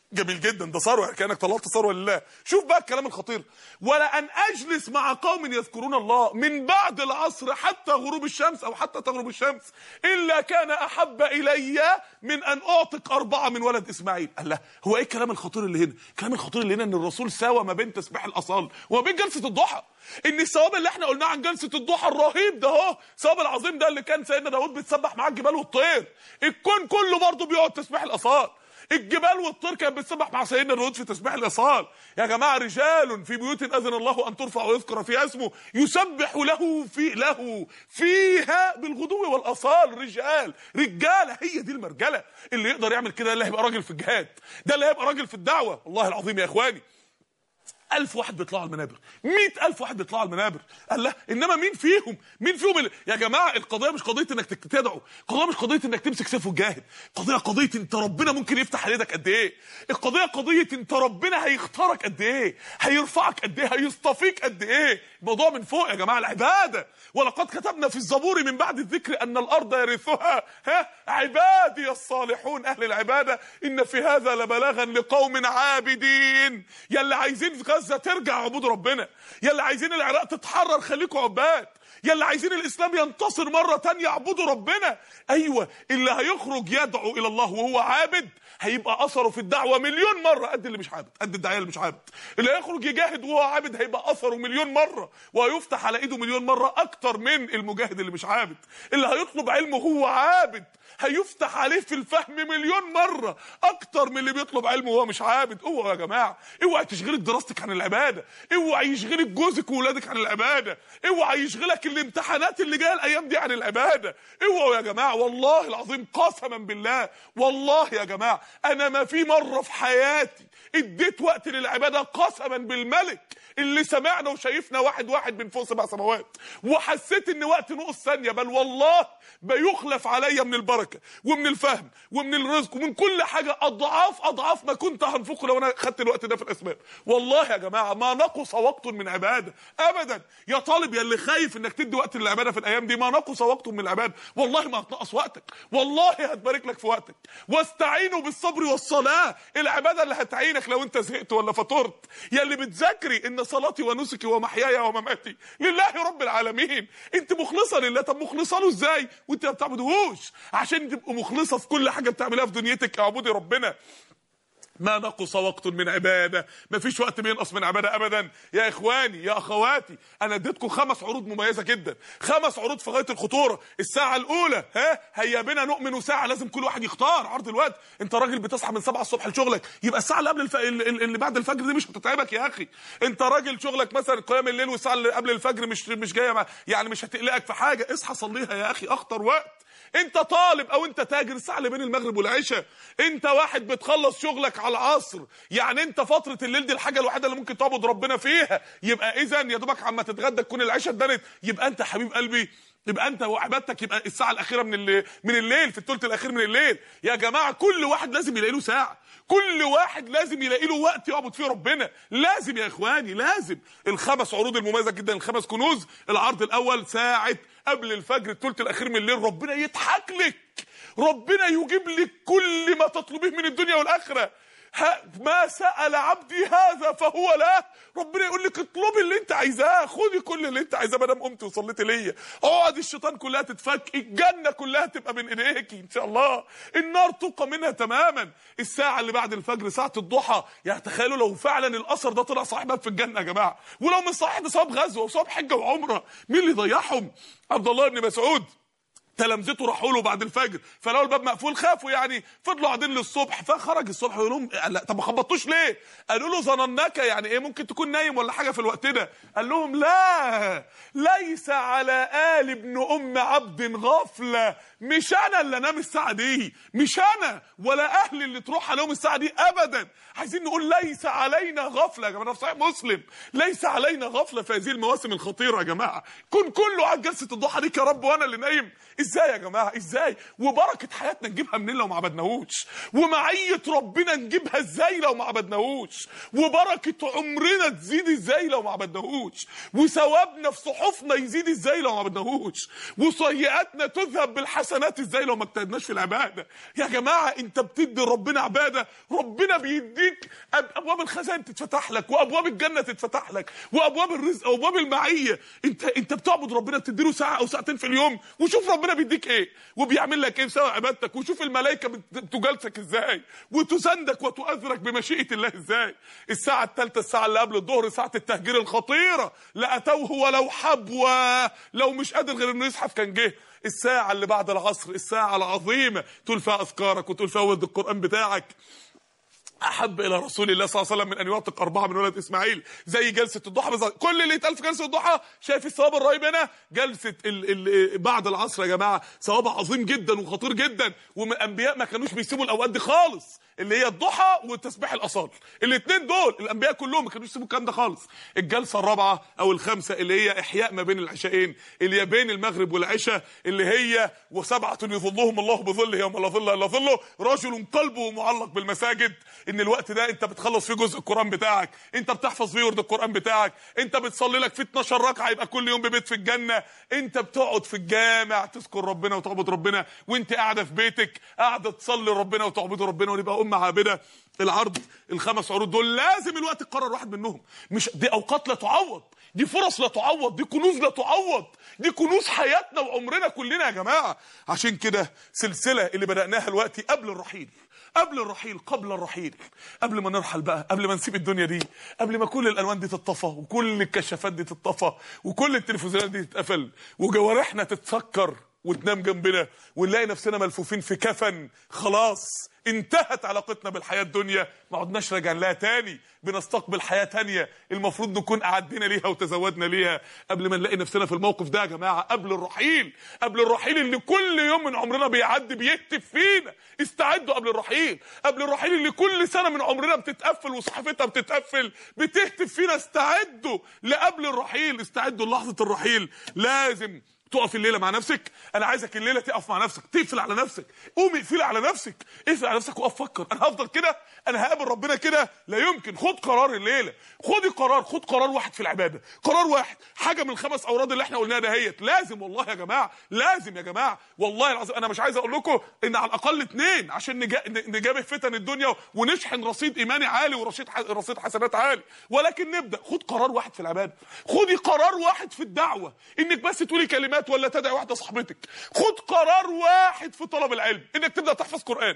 S1: جميل جدا، ده ثروه، كانك طلعت ثروه لله. شوف بقى الكلام الخطير، ولا ان اجلس مع قوم يذكرون الله من بعد العصر حتى غروب الشمس او حتى تغرب الشمس الا كان احب الي من ان اعتق اربعه من ولد اسماعيل. الله، هو ايه الكلام الخطير اللي هنا؟ الكلام الخطير اللي هنا ان الرسول ساوى ما بين تسبيح الاصال وما بين جلسه الضحى. ان الثواب اللي احنا قلناه عن جلسه الضحى الرهيب ده اهو، الثواب العظيم ده اللي كان سيدنا داود بيتسبح معاه الجبال والطير، الكون كله برضه بيقعد تسبيح الاصال. الجبال والطير كانت بتسبح مع سيدنا داود في تسبيح الاصال. يا جماعه، رجال في بيوت اذن الله ان ترفع ويذكر فيها اسمه يسبح له في له فيها بالغدو والاصال. رجال، رجاله، هي دي المرجله. اللي يقدر يعمل كده اللي هيبقى راجل في الجهاد، ده اللي هيبقى راجل في الدعوه. والله العظيم يا اخواني، ألف واحد بيطلعوا على المنابر، مئة ألف واحد بيطلعوا على المنابر. قال لا، إنما مين فيهم؟ مين فيهم اللي... يا جماعة، القضية مش قضية إنك تدعو، القضية مش قضية إنك تمسك سيف وتجاهد، القضية قضية أنت ربنا ممكن يفتح على يدك قد إيه، القضية قضية أنت ربنا هيختارك قد إيه، هيرفعك قد إيه، هيصطفيك قد إيه. الموضوع من فوق يا جماعة، العبادة. ولقد كتبنا في الزبور من بعد الذكر أن الأرض يرثها ها عبادي الصالحون، أهل العبادة. إن في هذا لبلاغا لقوم عابدين. يلي عايزين في غزة ترجع عبودوا ربنا، يلي عايزين العراق تتحرر خليكوا عباد، يلي عايزين الإسلام ينتصر مرة تانية عبودوا ربنا. أيوة، اللي هيخرج يدعو إلى الله وهو عابد هيبقى أثره في الدعوة مليون مرة قد اللي مش عابد، قد الداعية اللي مش عابد. اللي هيخرج يجاهد وهو عابد هيبقى أثره مليون مرة، وهيفتح على إيده مليون مرة أكتر من المجاهد اللي مش عابد. اللي هيطلب علمه وهو عابد هيفتح عليه في الفهم مليون مرة أكتر من اللي بيطلب علمه وهو مش عابد. اوعوا يا جماعة، اوعى تشغلك دراستك عن العبادة، اوعى يشغلك جوزك وولادك عن العبادة، اوعى يشغلك الامتحانات اللي جايه الايام دي عن العبادة. اوعوا يا جماعة، والله العظيم قسما بالله، والله يا جماعة انا ما في مرة في حياتي اديت وقت للعبادة قسما بالملك اللي سمعنا وشايفنا واحد واحد من فوق سبع سماوات، وحسيت ان وقت نقص ثانية، بل والله بيخلف عليا من البركة ومن الفهم ومن الرزق ومن كل حاجة اضعاف اضعاف ما كنت هنفقه لو انا خدت الوقت ده في الاسباب. والله يا جماعة ما نقص وقت من عبادة ابدا. يا طالب يا اللي خايف انك تدي وقت للعبادة في الايام دي، ما نقص وقت من العبادة. والله ما هتنقص وقتك، والله هتبارك لك في وقتك. واستعينوا بالصبر والصلاة، العبادة اللي هتعينك لو انت زهقت ولا فطرت. يا اللي بتذاكري ان صلاتي ونسكي ومحياي ومماتي لله رب العالمين، انت مخلصة لله. طب مخلصة له ازاي وانت ما بتعبدوهوش؟ عشان تبقى مخلصة في كل حاجة بتعملها في دنيتك، اعبدي ربنا. ما نقص وقت من عبادة، ما فيش وقت بينقص من عبادة ابدا. يا اخواني يا اخواتي، انا اديتكم خمس عروض مميزة جدا، خمس عروض في غاية الخطورة. الساعة الاولى ها هيا بنا نؤمن ساعة، لازم كل واحد يختار عرض الوقت. انت راجل بتصحى من سبعة الصبح لشغلك، يبقى الساعة اللي قبل الف... اللي بعد الفجر دي مش هتتعبك يا اخي. انت راجل شغلك مثلا قيام الليل والساعة اللي قبل الفجر مش مش جاية مع... يعني مش هتقلقك في حاجة، اصحى صليها يا اخي، اخطر وقت. انت طالب او انت تاجر، الساعه اللي بين المغرب والعشاء. انت واحد بتخلص شغلك على العصر، يعني انت فتره الليل دي الحاجه الوحيده اللي ممكن تعبد ربنا فيها. يبقى اذا يا دوبك عما تتغدى تكون العشاء اتدنت، يبقى انت حبيب قلبي، يبقى انت وعبادتك يبقى الساعه الاخيره من الليل، من الليل في الثلث الاخير من الليل. يا جماعه كل واحد لازم يلاقي له ساعه، كل واحد لازم يلاقي له وقت يعبد فيه ربنا، لازم يا اخواني لازم. الخمس عروض المميزه جدا، الخمس كنوز. العرض الاول ساعه قبل الفجر الثلث الاخير من الليل، ربنا يضحك لك، ربنا يجيب لك كل ما تطلبيه من الدنيا والاخره. ما سأل عبدي هذا فهو له، ربنا يقول لك اطلبي اللي انت عايزاه، خدي كل اللي انت عايزاه ما دام قمت وصليت ليا. اقعد الشيطان كلها تتفك، الجنه كلها تبقى من ايديكي ان شاء الله، النار تقى منها تماما. الساعه اللي بعد الفجر ساعه الضحى، يعني تخيلوا لو فعلا الاثر ده طلع صاحبها في الجنه يا جماعه، ولو مش صاحب صاحب غزوه وصاحب حجه وعمره، مين اللي ضيعهم؟ عبد الله بن مسعود تلامذته راحوا له بعد الفجر، فلقوا الباب مقفول، خافوا يعني، فضلوا قاعدين للصبح. فخرج الصبح يقول لهم لا طب ما خبطتوش ليه؟ قالوا له ظنناك، يعني ايه ممكن تكون نايم ولا حاجه في الوقت ده. قال لهم لا، ليس على آل ابن ام عبد غفله، مش انا اللي انام الساعه دي، مش انا ولا اهلي اللي تروح عليهم الساعه دي ابدا. عايزين نقول ليس علينا غفله يا جماعه، في صحيح مسلم ليس علينا غفله في هذه المواسم الخطيره يا جماعه. كن كله على جلسه الضحى دي يا رب وانا اللي نايم، ازاي يا جماعه؟ ازاي؟ وبركه حياتنا نجيبها منين لو ما عبدناهوش؟ ومعيه ربنا نجيبها ازاي لو ما عبدناهوش؟ وبركه عمرنا تزيد ازاي لو ما عبدناهوش؟ وثوابنا في صحفنا يزيد ازاي لو ما عبدناهوش؟ وسيئاتنا تذهب بالحسنات ازاي لو ما اجتهدناش في العباده؟ يا جماعه انت بتدي ربنا عباده، ربنا بيديك ابواب الخزائن تتفتح لك، وابواب الجنه تتفتح لك، وابواب الرزق وابواب المعيه. انت انت بتعبد ربنا، بتدي له ساعه او ساعتين في اليوم، وشوف ربنا بيديك ايه وبيعمل لك ايه بسبب عبادتك، وشوف الملائكه بتجالسك ازاي وتساندك وتؤثرك بمشيئه الله ازاي. الساعه الثالثه، الساعه اللي قبل الظهر، ساعه التهجير الخطيره، لاتوه ولو حبوا، لو مش قادر غير انه يزحف كان جه. الساعه اللي بعد العصر، الساعه العظيمه تقول فيها اذكارك وتقول فيها ورد القران بتاعك. احب الى رسول الله صلى الله عليه وسلم من ان يعتق اربعه من ولد اسماعيل، زي جلسه الضحى بالظبط. كل اللي يتقال في جلسه الضحى، شايف الثواب الرهيب هنا؟ جلسه ال ال بعد العصر يا جماعه ثوابها عظيم جدا وخطير جدا، والانبياء ما كانوش بيسيبوا الاوقات دي خالص، اللي هي الضحى والتسبيح الاصال. الاثنين دول الانبياء كلهم ما كانوش يسيبوا الكلام ده خالص. الجلسه الرابعه او الخامسه اللي هي احياء ما بين العشاءين، اللي هي بين المغرب والعشاء، اللي هي وسبعه يظلهم الله بظله يوم لا ظل الا ظله، رجل قلبه معلق بالمساجد. ان الوقت ده انت بتخلص فيه جزء القران بتاعك، انت بتحفظ فيه ورد القران بتاعك، انت بتصلي لك في اتناشر ركعه يبقى كل يوم ببيت في الجنه، انت بتقعد في الجامع تذكر ربنا وتعبد ربنا، وانت قاعده في بيتك قاعده تصلي ربنا وتعبد ربنا، ونبقى امه عابده. العرض الخمس عروض دول لازم الوقت تقرر واحد منهم، مش دي اوقات لا تعوض، دي فرص لا تعوض، دي كنوز لا تعوض، دي كنوز حياتنا وعمرنا كلنا يا جماعه. عشان كده سلسله اللي بدأناها دلوقتي قبل الرحيل، قبل الرحيل، قبل الرحيل، قبل ما نرحل بقى، قبل ما نسيب الدنيا دي، قبل ما كل الالوان دي تتطفى وكل الكشافات دي تتطفى وكل التلفزيونات دي تتقفل وجوارحنا تتسكر وتنام جنبنا ونلاقي نفسنا ملفوفين في كفن، خلاص انتهت علاقتنا بالحياه الدنيا، ما عدناش راجعين لها تاني، بنستقبل حياه تانيه المفروض نكون اعدينا ليها وتزودنا ليها. قبل ما نلاقي نفسنا في الموقف ده يا جماعه، قبل الرحيل، قبل الرحيل اللي كل يوم من عمرنا بيعدي بيهتف فينا، استعدوا قبل الرحيل، قبل الرحيل اللي كل سنه من عمرنا بتتقفل وصحيفتها بتتقفل بتهتف فينا، استعدوا لقبل الرحيل، استعدوا للحظه الرحيل. لازم تقف الليله مع نفسك. انا عايزك الليله تقف مع نفسك، تقفل على نفسك، قوم اقفل على نفسك، اقفل على نفسك وقف فكر، انا هفضل كده؟ انا هقابل ربنا كده؟ لا يمكن. خد قرار الليله، خدي قرار، خد قرار واحد في العباده، قرار واحد، حاجه من الخمس اوراد اللي احنا قلناها دهيت لازم، والله يا جماعه لازم يا جماعه، والله العظيم انا مش عايز اقول لكم ان على الاقل اثنين عشان نجا... نجابه فتن الدنيا ونشحن رصيد ايماني عالي ورصيد ح... رصيد حسنات عالي، ولكن نبدا. خد قرار واحد في العباده، خدي قرار واحد في الدعوه، انك بس تقولي كلمات ولا تدعي واحده صاحبتك، خد قرار واحد في طلب العلم انك تبدا تحفظ قران،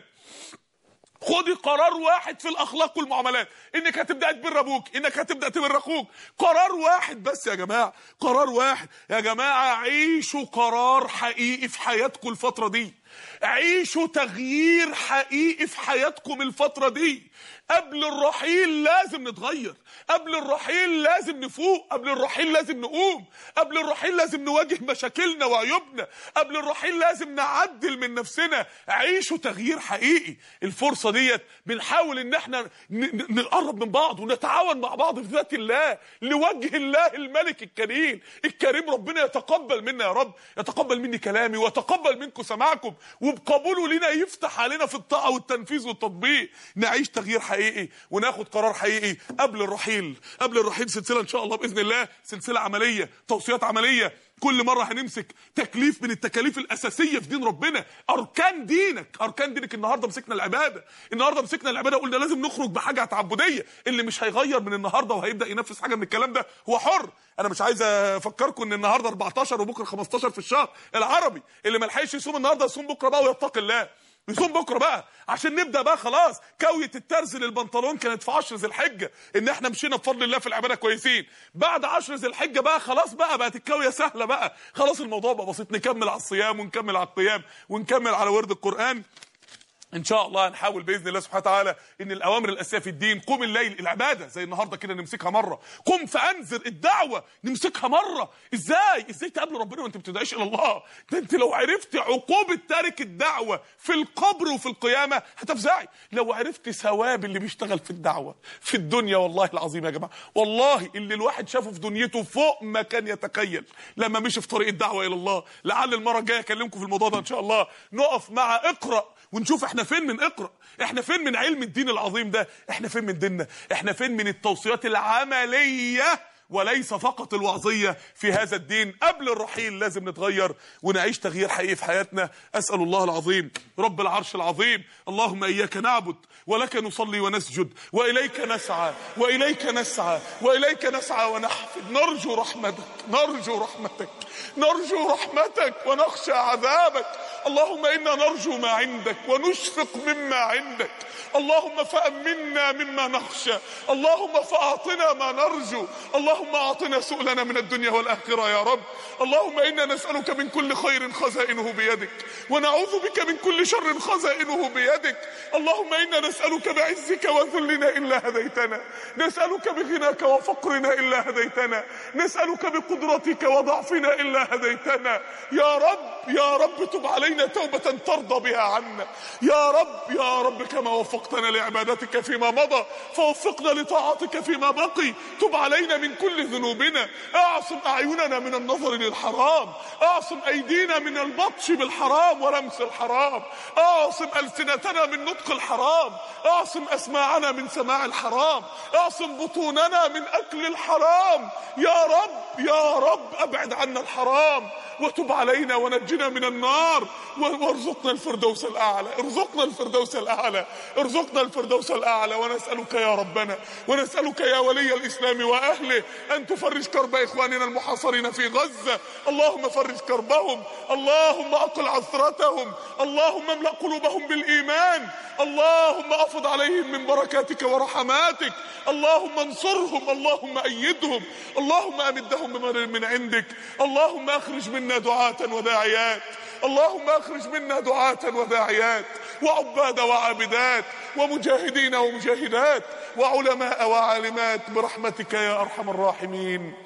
S1: خدي قرار واحد في الاخلاق والمعاملات انك هتبدا تبر ابوك، انك هتبدا تبر اخوك، قرار واحد بس يا جماعه، قرار واحد يا جماعه. عيشوا قرار حقيقي في حياتكم الفتره دي، عيشوا تغيير حقيقي في حياتكم الفتره دي. قبل الرحيل لازم نتغير، قبل الرحيل لازم نفوق، قبل الرحيل لازم نقوم، قبل الرحيل لازم نواجه مشاكلنا وعيوبنا، قبل الرحيل لازم نعدل من نفسنا. عيشوا تغيير حقيقي. الفرصه ديت بنحاول ان احنا نقرب من بعض ونتعاون مع بعض في ذات الله لوجه الله الملك الكريم الكريم. ربنا يتقبل منا يا رب، يتقبل مني كلامي ويتقبل منكم سماعكم، وبقبوله لنا يفتح علينا في الطاعه والتنفيذ والتطبيق. نعيش تغيير حقيقي وناخد قرار حقيقي قبل الرحيل. قبل الرحيل سلسله ان شاء الله باذن الله، سلسله عمليه، توصيات عمليه. كل مره هنمسك تكليف من التكاليف الاساسيه في دين ربنا، اركان دينك، اركان دينك. النهارده مسكنا العباده، النهارده مسكنا العباده قلنا لازم نخرج بحاجه تعبديه. اللي مش هيغير من النهارده وهيبدا ينفذ حاجه من الكلام ده هو حر. انا مش عايز افكركم ان النهارده اربعتاشر وبكره خمستاشر في الشهر العربي، اللي ما لحقش يصوم النهارده يصوم بكره بقى ويتقي الله، يصوم بكره بقى عشان نبدا بقى. خلاص كويه الترز للبنطلون كانت في عشر ذي الحجه، ان احنا مشينا بفضل الله في العباده كويسين. بعد عشر ذي الحجه بقى خلاص بقى بقت الكويه سهله بقى، خلاص الموضوع بقى بسيط، نكمل على الصيام ونكمل على القيام ونكمل على ورد القران. ان شاء الله هنحاول باذن الله سبحانه وتعالى ان الاوامر الاساسيه في الدين، قوم الليل، العباده زي النهارده كده نمسكها مره، قم فانذر، الدعوه نمسكها مره. ازاي ازاي تقابل ربنا وانت ما بتدعيش الى الله؟ ده انت لو عرفت عقوبه تارك الدعوه في القبر وفي القيامه هتفزعي. لو عرفت ثواب اللي بيشتغل في الدعوه في الدنيا، والله العظيم يا جماعه، والله اللي الواحد شافه في دنيته فوق ما كان يتخيل لما مشي في طريق الدعوه الى الله. لعل المره الجايه اكلمكم في الموضوع ده ان شاء الله، نقف مع اقرأ ونشوف احنا فين من اقرأ، احنا فين من علم الدين العظيم ده، احنا فين من ديننا، احنا فين من التوصيات العملية وليس فقط الوعظية في هذا الدين. قبل الرحيل لازم نتغير ونعيش تغيير حقيقي في حياتنا. أسأل الله العظيم رب العرش العظيم، اللهم إياك نعبد ولك نصلي ونسجد وإليك نسعى وإليك نسعى وإليك نسعى ونحفد، نرجو رحمتك نرجو رحمتك نرجو رحمتك ونخشى عذابك. اللهم إنا نرجو ما عندك ونشفق مما عندك، اللهم فأمنا مما نخشى، اللهم فأعطنا ما نرجو، اللهم أعطنا سؤلنا من الدنيا والآخرة يا رب. اللهم إنا نسألك من كل خير خزائنه بيدك ونعوذ بك من كل شر خزائنه بيدك. اللهم إنا نسألك بعزك وذلنا إلا هديتنا، نسألك بغناك وفقرنا إلا هديتنا، نسألك بقدرتك وضعفنا إلا هديتنا يا رب. يا رب تب علينا توبة ترضى بها عنا يا رب. يا رب كما وفقتنا لعبادتك فيما مضى فوفقنا لطاعتك فيما بقي. تب علينا من كل ذنوبنا، اعصم أعيننا من النظر للحرام، اعصم أيدينا من البطش بالحرام ولمس الحرام، اعصم ألسنتنا من نطق الحرام، اعصم أسماعنا من سماع الحرام، اعصم بطوننا من أكل الحرام يا رب. يا رب ابعد عنا الحرام وتب علينا ونجنا من النار وارزقنا الفردوس الأعلى، ارزقنا الفردوس الأعلى، ارزقنا الفردوس الأعلى. ونسألك يا ربنا ونسألك يا ولي الإسلام وأهله أن تفرج كرب إخواننا المحاصرين في غزة، اللهم فرج كربهم، اللهم أقل عثرتهم، اللهم املأ قلوبهم بالإيمان، اللهم أفض عليهم من بركاتك ورحماتك، اللهم انصرهم، اللهم أيدهم، اللهم أمدهم بمن من عندك، اللهم أخرج منا دعاة وداعيات، اللهم أخرج منا دعاة وداعيات وعباد وعابدات ومجاهدين ومجاهدات وعلماء وعالمات برحمتك يا أرحم الراحمين.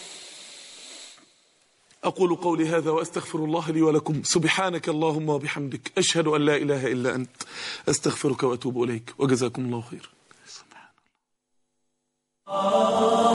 S1: أقول قولي هذا وأستغفر الله لي ولكم. سبحانك اللهم وبحمدك، أشهد أن لا إله إلا أنت، أستغفرك وأتوب إليك، وجزاكم الله خير. سبحان الله.